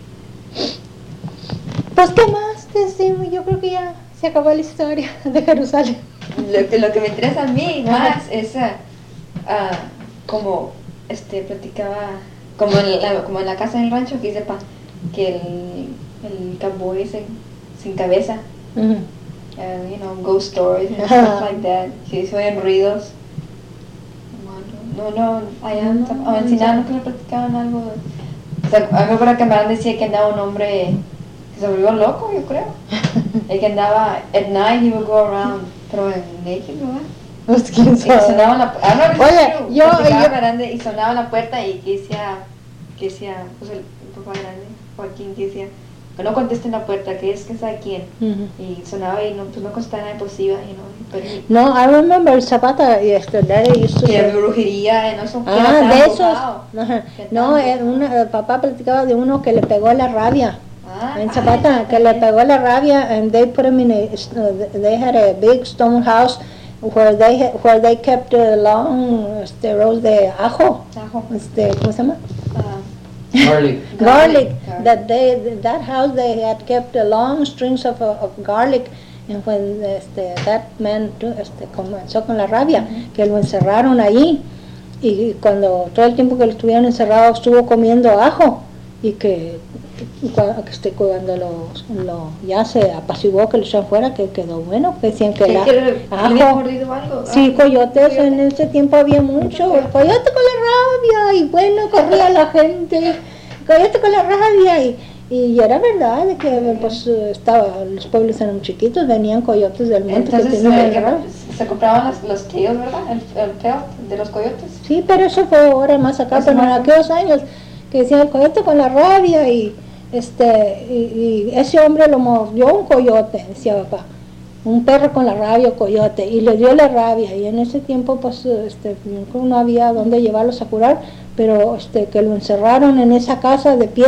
Pues, ¿qué más decimos? Yo creo que ya se acabó la historia de Jerusalén. Lo, que- lo que me interesa a mí más es ah, ah, como este platicaba como en la, como en la casa del rancho que sepa que el, el cowboy ese sin cabeza, Mhm. uh, you know, ghost stories and Ajá. stuff like that, que se oyen ruidos. No, no, allá en Zap- o en Sinaloa nunca le platicaban algo. O sea, a mí por que Marán decía que andaba un hombre que se volvió loco, yo creo. El que andaba at night he would go around, pero en naked, ¿verdad? Pues, quién Y que sabe. sonaba en la pu- I don't know if it's Oye, true. yo- Platicaba yo- Grande y sonaba en la puerta y que decía, que decía, pues el, el papá grande, Joaquín, que decía, que no contesten la puerta, que es que sabe quién. Mhm. Y sonaba y no, pues no contestaba nada imposible, you know, pero y, No, I remember Zapata y este Daddy used to y de say- brujería, y no sé qué, Ah, estaba de esos. empujado. Ajá. Que No, estaba eh, una, el papá platicaba de uno que le pegó la rabia. Ah, En ah, Zapata, que le pegó la rabia, and they put him in a, uh, they had a big stone house where they ha- where they kept a long este, rows de ajo, Ajo. este, ¿cómo se llama? Ah, Garlic. Garlic. Garlic. That they, that house they had kept a long strings of, uh, of garlic, and when este, that man tu- este, comenzó con la rabia, que lo encerraron allí, y cuando todo el tiempo que lo estuvieron encerrado estuvo comiendo ajo, y que cua- este, cuando lo, lo ya se apaciguó, que lo echaron fuera, que quedó bueno, que decían que ¿qué la, quiere? ¿Le había ajo. mordido algo? Sí, Ah, coyotes, coyote. en ese tiempo había mucho, el coyote con la rabia, y bueno, corría la gente, coyote con la rabia, y, y era verdad de que pues estaba, los pueblos eran chiquitos, venían coyotes del monte que Entonces, tenían eh, la rabia. que se compraban las- los tails, ¿verdad? El, el tail de los coyotes. Sí, pero eso fue ahora más acá, Eso pero en más- aquellos años, que decían el coyote con la rabia, y este y, y ese hombre lo mordió un coyote, decía papá, un perro con la rabia, coyote, y le dio la rabia, y en ese tiempo pues este no había dónde llevarlos a curar, pero este que lo encerraron en esa casa de piedra,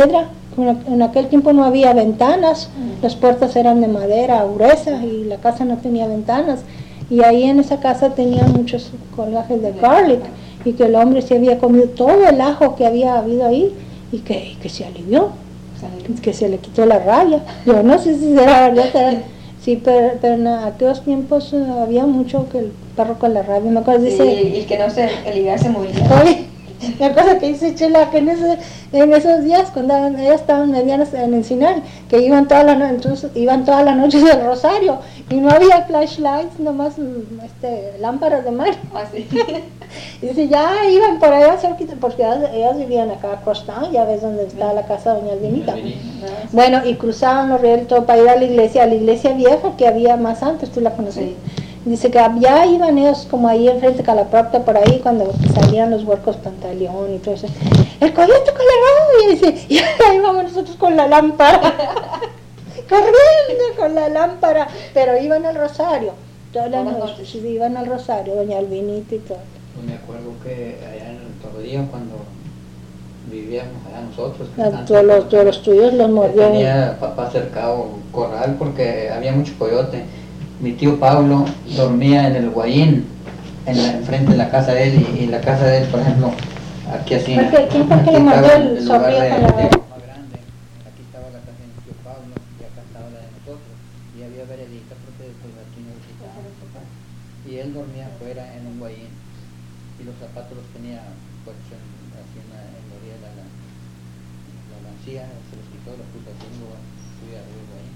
En aquel tiempo no había ventanas, mm. las puertas eran de madera gruesas y la casa no tenía ventanas. Y ahí en esa casa tenían muchos colgajes de garlic y que el hombre se había comido todo el ajo que había habido ahí y que, y que se alivió, que se le quitó la rabia. Yo no sé si será verdad, sí, pero, pero en aquellos tiempos uh, había mucho que el perro con la rabia. Me acuerdo, sí, dice, y el que no se aliviar se moría. La cosa que dice Chela, que en, ese, en esos días, cuando ellas estaban medianas en Encinar, que iban toda la noche, entonces iban todas las noches del Rosario, y no había flashlights, nomás este, lámparas de mar. Ah, sí. Y dice, ya iban por allá cerquita, porque ellas, ellas vivían acá a Crosstown, ya ves dónde está la casa de Doña Albinita. Bueno, y cruzaban los rieles todo para ir a la iglesia, a la iglesia vieja que había más antes, tú la conoces. Sí. Dice que ya iban ellos como ahí enfrente de Calaprocta, por ahí, cuando salían los huercos Pantaleón y todo eso. El coyote con la rabia, y dice, y ahí vamos nosotros con la lámpara, corriendo con la lámpara, pero iban al Rosario, todas las noches, sí, iban al Rosario, Doña Albinita y todo. Yo me acuerdo que allá en el Tordillo, cuando vivíamos allá nosotros, Ah, todos los, todos los tuyos los mordió. Tenía papá cercado un corral porque había mucho coyote. Mi tío Pablo dormía en el Guayín, en la, enfrente de la casa de él, y, y la casa de él, por ejemplo, aquí así. ¿Por qué? ¿Quién fue que le mordió el zorrillo con la grande? Aquí estaba la casa de mi tío Pablo, y acá estaba la de nosotros, y había veredita porque después aquí no visitaba a papá. Y él dormía afuera en un Guayín, y los zapatos los tenía pues en, así en la, en la orilla de la, la lancía, se los quitó, los puso así en un lugar, fui a ver Guayín.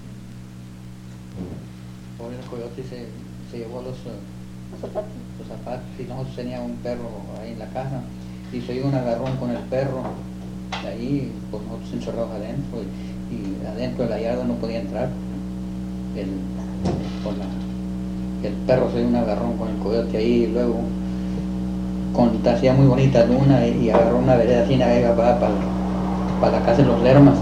Por el coyote se, se llevó los, los, zapatos. los zapatos y nosotros teníamos un perro ahí en la casa y se dio un agarrón con el perro de ahí, pues nosotros encerrados adentro y, y adentro de la yarda no podía entrar el, por la, el perro se dio un agarrón con el coyote ahí y luego con, hacía muy bonita luna y, y agarró una vereda así para, para, para la casa de los Lermas.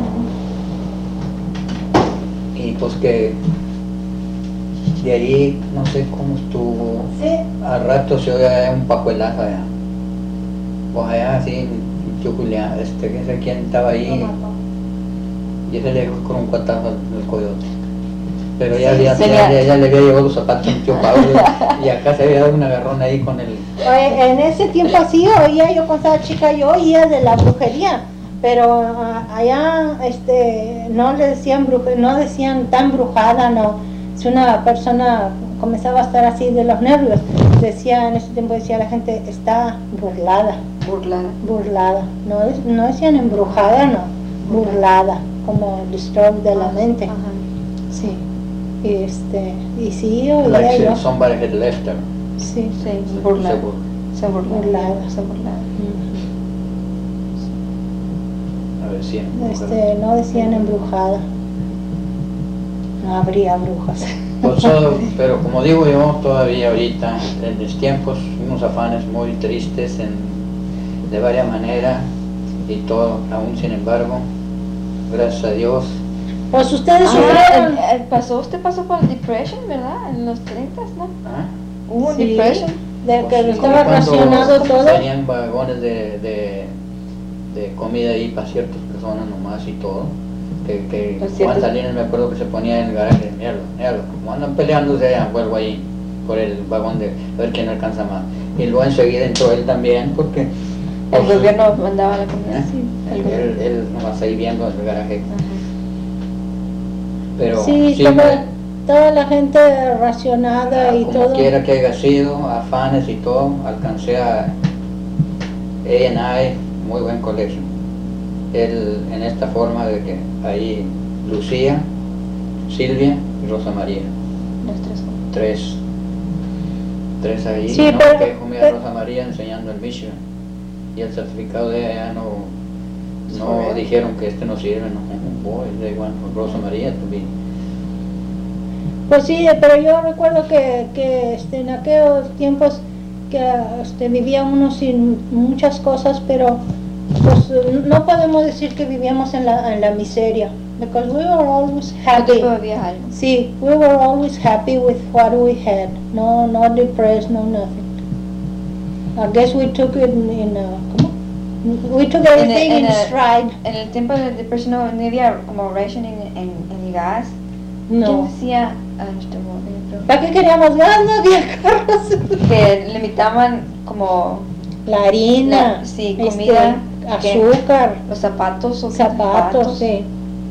Uh-huh. Y pues que de ahí, no sé cómo estuvo, sí. Al rato se oía un pajuelazo allá, pues allá así, yo Julián, este, que sé quién estaba ahí, y ese le dejó con un cuatazo al coyote, pero ya, sí, ya, ya, ya, ya le había llevado los zapatos a mi tío Pablo, y acá se había dado un agarrón ahí con el... Oye, en ese tiempo así oía, yo cuando estaba chica, yo oía de la brujería, pero uh, allá este, no le decían brujería, no decían tan brujada, no. Si una persona comenzaba a estar así de los nervios, decía, en ese tiempo decía la gente, está burlada. Burlada. Burlada. No, no decían embrujada, no. Burlada, como disturb de la mente. Ajá. Sí. Y este, y sí, oía like yo. Somebody had left her. Sí. Sí, Se, burlada. se bur- Se burlada. Burlada. Se burlada. A ver si Este, no decían embrujada. No habría brujas. Pues, pero como digo, llevamos todavía ahorita en los tiempos unos afanes muy tristes en, de varias maneras y todo, aún sin embargo, gracias a Dios. Pues ustedes ah, el, el pasó, usted pasó por el depression, ¿verdad? En los treinta, ¿no? ¿Ah? Hubo sí, depression. De pues que sí, estaba racionado todo. Tenían vagones de, de, de comida ahí para ciertas personas nomás y todo. Que, que Juan Salinas me acuerdo que se ponía en el garaje, mierda, mierda, como andan peleándose allá, vuelvo ahí por el vagón de a ver quién alcanza más. Y luego enseguida entró él también porque el pues, gobierno mandaba la comida. ¿eh? Sí, él, él, él nomás ahí viendo el garaje. Ajá. Pero sí, sí, toda, me, toda la gente racionada y como todo. quiera que haya sido, afanes y todo, alcancé a A and I, muy buen colegio. Él en esta forma de que ahí Lucía, Silvia y Rosa María. Los tres. Tres. Tres ahí, Sí, ¿no? pero, Que comía pero, Rosa María enseñando el Michigan. Y el certificado de ella no, no Correcto. dijeron que este no sirve, no, boy, da igual, Rosa María también. Pues sí, pero yo recuerdo que, que este, en aquellos tiempos que este, vivía uno sin muchas cosas, pero pues no podemos decir que vivíamos en la, en la miseria, because we were always happy. Todavía algo. Sí, we were always happy with what we had. No, not depressed, no nothing. I guess we took it in, in uh, ¿cómo? We took En everything el- en in el- stride. En el tiempo de depresión no, no había como rationing en, en el gas. ¿Quién No. decía? Ah, no estoy muy bien, pero- ¿Para qué queríamos gas? No había carros. que limitaban como La harina, La- sí, este, comida, ¿qué? azúcar, los zapatos o qué zapatos, sí.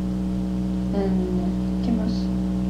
Mm, ¿qué más?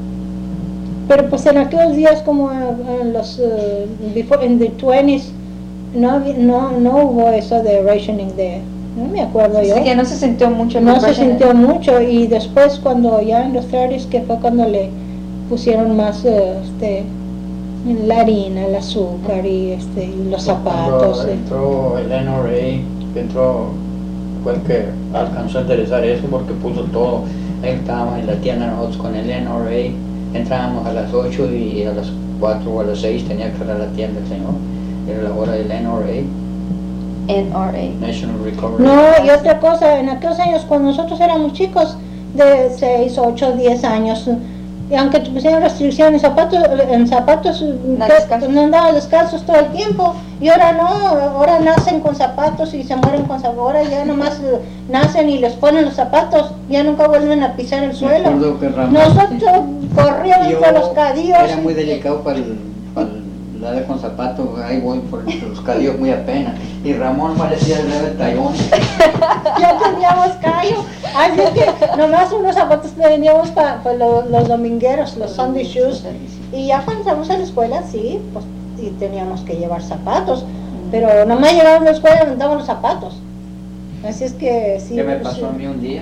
Pero pues en aquellos días como eh, en los eh, before in the twenties no había- no no hubo eso de rationing de no me acuerdo yo. Así que no se sintió mucho el No se depression. sintió mucho y después cuando ya en los thirties que fue cuando le pusieron más eh, este la harina, el azúcar y este y los zapatos. Cuando eh. entró el N R A, que entró, fue el que alcanzó a enderezar eso porque puso todo. Ahí estábamos en la tienda nosotros con el N R A, entrábamos a las ocho y a las cuatro o a las seis tenía que cerrar la tienda el señor. Era la hora del N R N R A. A, National Recovery. No, y otra cosa, en aquellos años cuando nosotros éramos chicos de seis, ocho, diez años, y aunque te pusieran restricciones en zapatos, en zapatos No que- descalzos. no andaban descalzos todo el tiempo, y ahora no, ahora nacen con zapatos y se mueren con zapatos, ahora ya nomás eh, nacen y les ponen los zapatos, ya nunca vuelven a pisar el Me suelo. acuerdo que Ramón, Nosotros corríamos yo por los cadillos. era muy delicado para el, para el la de con zapatos, ahí voy por los cadillos muy apenas. Y Ramón parecía el del tallón. Ya teníamos callo, así que nomás unos zapatos que vendíamos para los, los domingueros, los Sunday shoes, y ya cuando estábamos en la escuela, sí, pues y teníamos que llevar zapatos, pero nomás llegábamos a la escuela y aventaban los zapatos, así es que sí. ¿Qué me pues, pasó sí. a mí un día?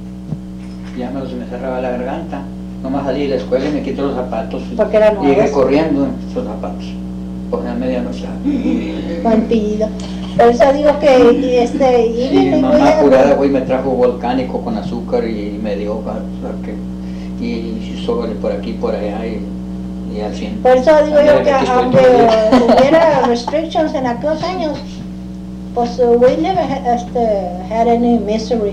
Ya me, se me cerraba la garganta. Nomás salí de la escuela y me quito los zapatos. Porque eran y llegué nuevos. corriendo en esos zapatos. Porque a medianoche. Buen pillido. Por eso digo que y este, y, Sí, y- mamá y- curada, güey, me trajo volcánico con azúcar y me dio, o sea, que, y sobre por aquí, por allá, y, y al fin. Por eso digo yo que Aquí estoy aunque todo el día. hubiera restrictions en aquellos años, pues uh, we never ha- este, had any misery.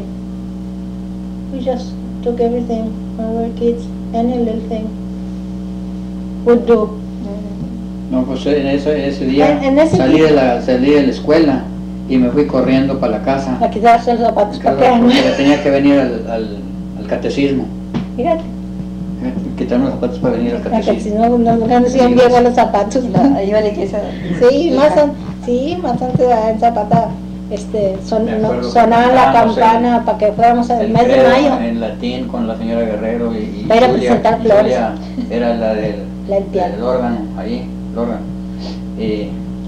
We just took everything when we were kids, any little thing would do. No, pues en ese, ese día En- en ese salí, día- de la, salí de la escuela y me fui corriendo para la casa. A quitarse los zapatos para Claro, que porque tenía que venir al, al, al catecismo. Fíjate, Quitarme los zapatos para venir al para que si catecismo. no nos no decían Sí, bien gracias. los zapatos. La- Ahí vale que esa. Sí, más an- sí, más antes en Zapata, este, son, Me no, acuerdo que sonaban la cantábamos campana para que fuéramos en el El mes de credo mayo. en latín con la señora Guerrero y, y Para Julia, presentar y flores. Julia era la del, La del piano. del órgano, ahí, el órgano. Y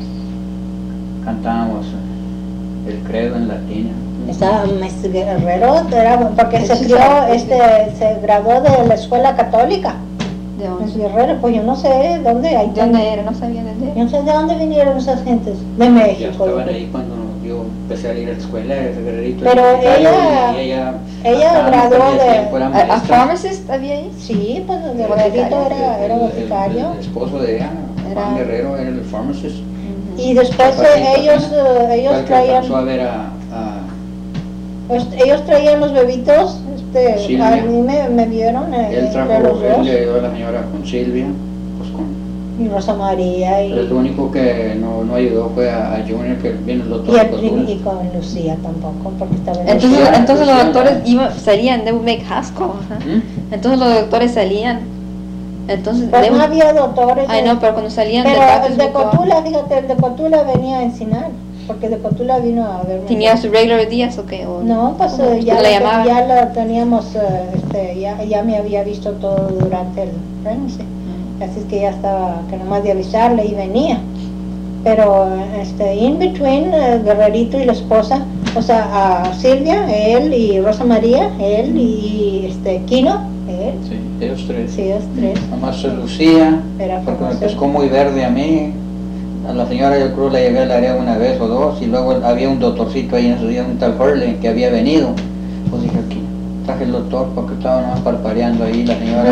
cantábamos el credo en latín. Estaba Mestre Guerrero, era porque se Sí, crió, sí. este, se graduó de la escuela católica. ¿De Mestre dónde? Guerrero, pues yo no sé dónde hay. ¿De dónde era? No sabía de dónde Yo era. no sé de dónde vinieron esas gentes. De Ya México. estaban ahí cuando yo empecé a ir a la escuela, ese guerrerito. Pero secretario, ella- y ella, ella hasta graduó no tenía de- tiempo, era ¿A, a maestra. pharmacist había ahí? Sí, pues de ¿De Guerrerito boticario? era, era El- el- boticario. El, esposo de ella, Era- Juan Guerrero, era el pharmacist. Y después eh, Zapatito, ellos, ¿no? eh, Fue ellos el que traían, alcanzó a ver a, a pues, ellos traían los bebitos, este, Silvia. a mí me, me vieron eh, él entre trajo, los él dos, le ayudó a la señora con Silvia, pues con, y Rosa María y, el único que no, no ayudó fue a, a Junior, que viene el doctor y, de a Trini costura. y con Lucía tampoco, porque estaba en Entonces, Luciana, entonces los Luciana. doctores iban, salían, they would make Haskell. ajá. ¿Mm? Entonces los doctores salían. Entonces, Pero they no would- había doctores. Ay, eh, no, pero cuando salían pero del el Baptist de Book Club, Cotula, fíjate, el de Cotula venía a Encinar, porque de Cotula vino a verme. ¿tenía sus regular días o qué? ¿O No, pues cómo? eh, ya, ¿La la, llamaban? ya la teníamos, eh, este, ya, ya me había visto todo durante el pregnancy. Así es que ya estaba, que nomás de avisarle y venía. Pero este, in between, eh, Guerrerito y la esposa, o sea, a Silvia, él y Rosa María, él y este, Quino, él, Sí, ellos tres. sí, los tres. Nomás se Lucía, Era porque me como pescó muy verde a mí. A la señora yo creo la llevé al área una vez o dos, y luego había un doctorcito ahí en esos días, un tal Hurley, que había venido. Pues dije, aquí traje el doctor porque estaba nomás parpareando ahí la señora.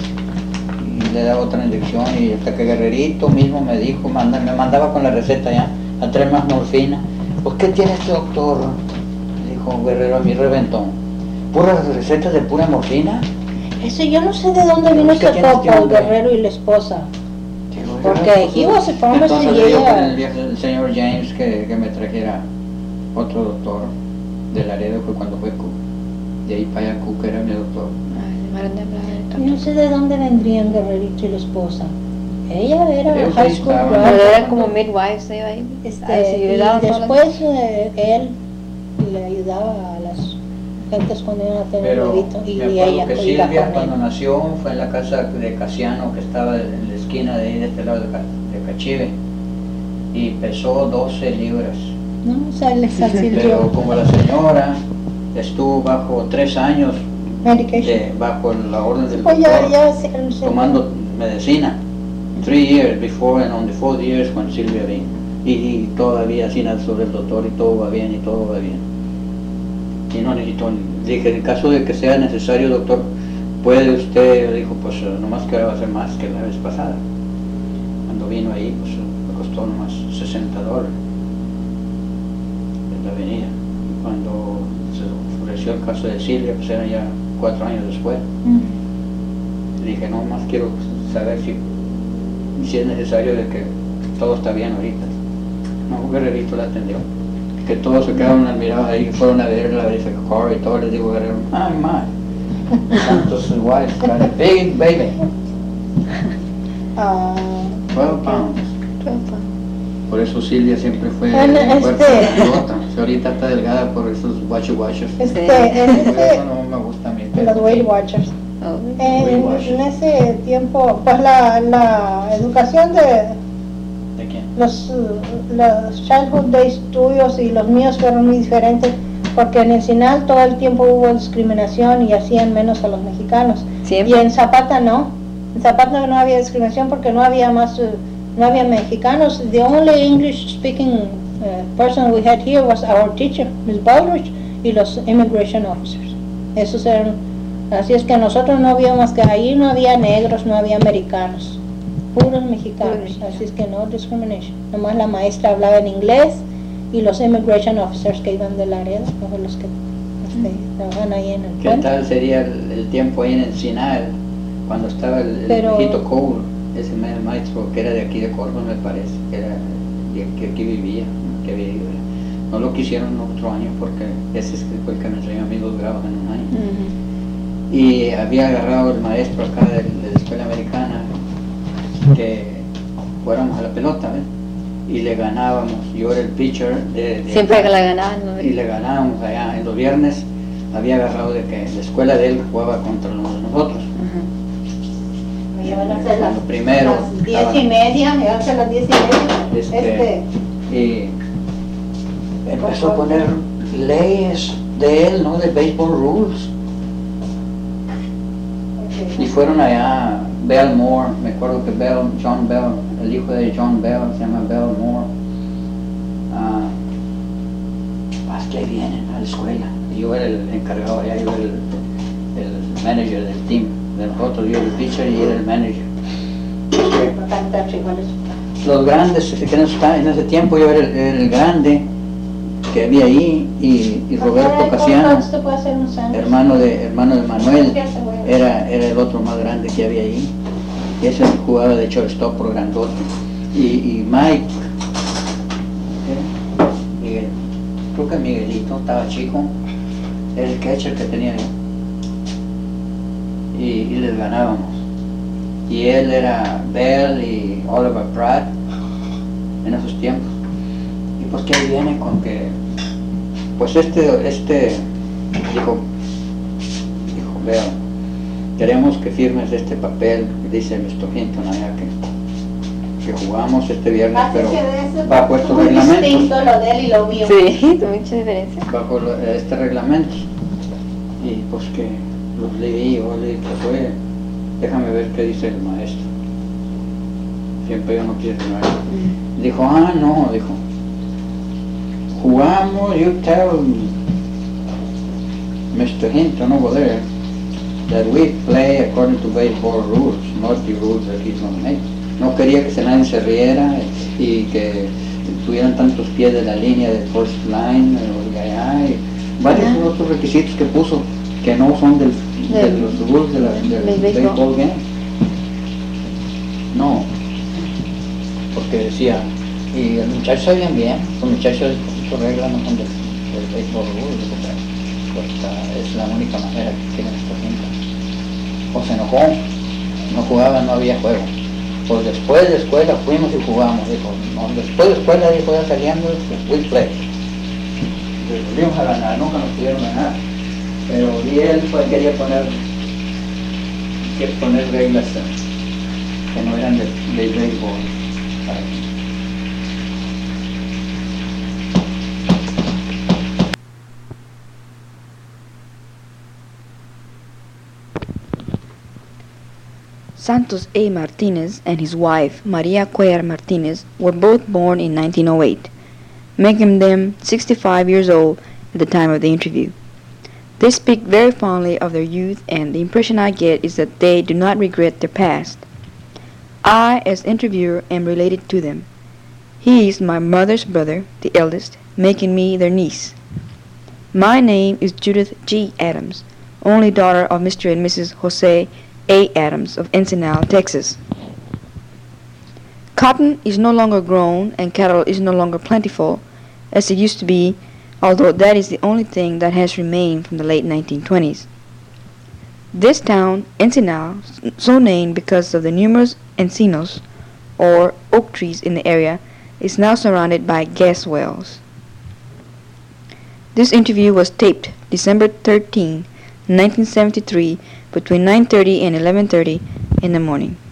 Y le daba otra inyección, y hasta que Guerrerito mismo me dijo, manda, me mandaba con la receta ya, a traer más morfina. Pues, ¿qué tiene este doctor? Me dijo Guerrero a mi reventón. ¿Puras recetas de pura morfina? Eso yo no sé de dónde vino ¿Qué ese tienes copo, que el hombre? Guerrero y la esposa. Digo, Porque "Ah, pues, he was a pharmacist entonces y le digo ella- con el, viejo- el señor James que, que me trajera otro doctor de Laredo, fue cuando fue Cook. De ahí para allá Cook era mi doctor. No sé de dónde vendrían Guerrerito y la esposa. Ella era Ellos high ahí school estaban. graduate. Pero era como midwives, ¿eh? Ahí. Este, Así, y ayudaban todas las- después eh, él le ayudaba a las gentes cuando iban a tener Pero bebito y me acuerdo ella que iba Silvia con cuando él. nació fue en la casa de Casiano, que estaba en la esquina de ahí, de este lado de, Ca- de Cachive, y pesó doce libras. No, o sea, les Pero asilió como la señora estuvo bajo tres años medication. de, bajo la orden del Pues ya, doctor, ya se- se- tomando medicina, three years before and on the fourth years when Silvia vino, y, y todavía sin nada sobre el doctor, y todo va bien, y todo va bien, y no necesito, dije, en caso de que sea necesario, doctor, puede usted, dijo, pues nomás que ahora va a ser más que la vez pasada. Cuando vino ahí, pues me costó nomás sesenta dólares en la avenida. Y cuando se ofreció el caso de Silvia, pues era ya cuatro años después. Mm. Le dije, no, más quiero saber si, si es necesario de que todo está bien ahorita. No, Guerrerito la atendió. Que todos se quedaron admirados ahí, fueron a ver la verificadora y todo, les digo, Guerrero, ay, my, Santos wife got a big baby, Ah, twelve pounds. Por eso Silvia siempre fue Bueno, de fuerza, este- flota. Si ahorita está delgada por esos guacho guachos. este, Sí. en Por ese, eso no me gusta a mí. los Weight Watchers. Oh. En, Weight Watchers. en ese tiempo, pues la, la educación de ¿De quién? los, uh, los Childhood Days tuyos y los míos fueron muy diferentes, porque en Encinal todo el tiempo hubo discriminación y hacían menos a los mexicanos. Y Siempre. en Zapata no. En Zapata no había discriminación porque no había más, uh, no había mexicanos. The only English speaking uh, person we had here was our teacher, Miss Baldrige, y los immigration officers. Esos eran, así es que nosotros no habíamos, que ahí no había negros, no había americanos, puros mexicanos. Puros mexicanos. Así es que no discrimination. Nomás la maestra hablaba en inglés y los immigration officers que iban de Laredo, no los que este, trabajan ahí en el ¿Qué puente. tal sería el, el tiempo ahí en Encinal, cuando estaba el, el Pero- viejito Cole, ese ma- maestro que era de aquí de Córdoba, me parece, que era de, que aquí vivía, que había ido. No lo quisieron otro año porque ese es- fue el que me enseñó a mí dos grados en un año. Ujú. Y había agarrado el maestro acá de, de la escuela americana que fuéramos a la pelota, ¿ves? Y le ganábamos, yo era el pitcher de, de Siempre acá, que la ganaban, ¿no? y le ganábamos allá en los viernes. Había agarrado de que la escuela de él jugaba contra los de nosotros. Ujú. Iban a ser Cuando primero las diez estaba- y media, iban a ser las diez y media. Este, Este, y empezó a poner leyes de él, ¿no? De baseball rules. Y fueron allá, Bell Moore, me acuerdo que Bell, John Bell, el hijo de John Bell, se llama Bell Moore. Ah, pues que vienen a la escuela. Y yo era el encargado allá, yo era el, el manager del team de nosotros, yo era el pitcher y era el manager. para cantar iguales. Los grandes, que en ese, en ese tiempo yo era el, el grande que había ahí, y, y Roberto Casiano, Esto puede hacer un sándwich. hermano de, hermano de Manuel, era, era el otro más grande que había ahí. Y ese jugaba de shortstop por grandote. Y, y Mike, ¿qué? Miguel, creo que Miguelito estaba chico, era el catcher que tenía yo. Y, y les ganábamos. Y él era Bell y Oliver Pratt en esos tiempos. Y pues que ahí viene con que, pues este, este, dijo, dijo, Bell, queremos que firmes este papel, dice mister Hinton allá que, que jugamos este viernes, Así pero que de eso bajo es estos muy reglamentos, distinto lo de él y lo mío. Sí, hay mucha diferencia. bajo lo- este reglamento. Y pues que los leí, yo le dije, oye, déjame ver qué dice el maestro. Siempre yo no quise firmar. Dijo, ah, no, dijo, jugamos, you tell mister Hinton over there that we play according to baseball rules, not the rules that he's gonna make. No quería que se nadie se riera y que tuvieran tantos pies de la línea de first line o de allá, y varios Ah. otros requisitos que puso que no son del, de Del- los rules de la, del del béisbol. baseball game. No, porque decía, y los muchachos sabían bien, los muchachos sus reglas no son de del béisbol rudo, porque pues, uh, es la única manera que tienen esta cinta. O se enojó, no jugaba, no había juego. Pues después de escuela fuimos y jugamos, dijo, no, después de escuela, dijo, ya saliendo, we'll play. Y volvimos a ganar, nunca nos pudieron ganar. Pero y él pues, quería poner, quería poner reglas eh, que no eran del de béisbol. Santos A. Martinez and his wife, Maria Cuellar Martinez, were both born in nineteen oh eight, making them sixty-five years old at the time of the interview. They speak very fondly of their youth, and the impression I get is that they do not regret their past. I, as interviewer, am related to them. He is my mother's brother, the eldest, making me their niece. My name is Judith G. Adams, only daughter of Mister and Missus Jose A. Adams of Ensenada, Texas. Cotton is no longer grown and cattle is no longer plentiful as it used to be, although that is the only thing that has remained from the late nineteen twenties. This town, Ensenada, so named because of the numerous encinos, or oak trees in the area, is now surrounded by gas wells. This interview was taped December thirteenth, nineteen seventy-three, between nine thirty and eleven thirty in the morning.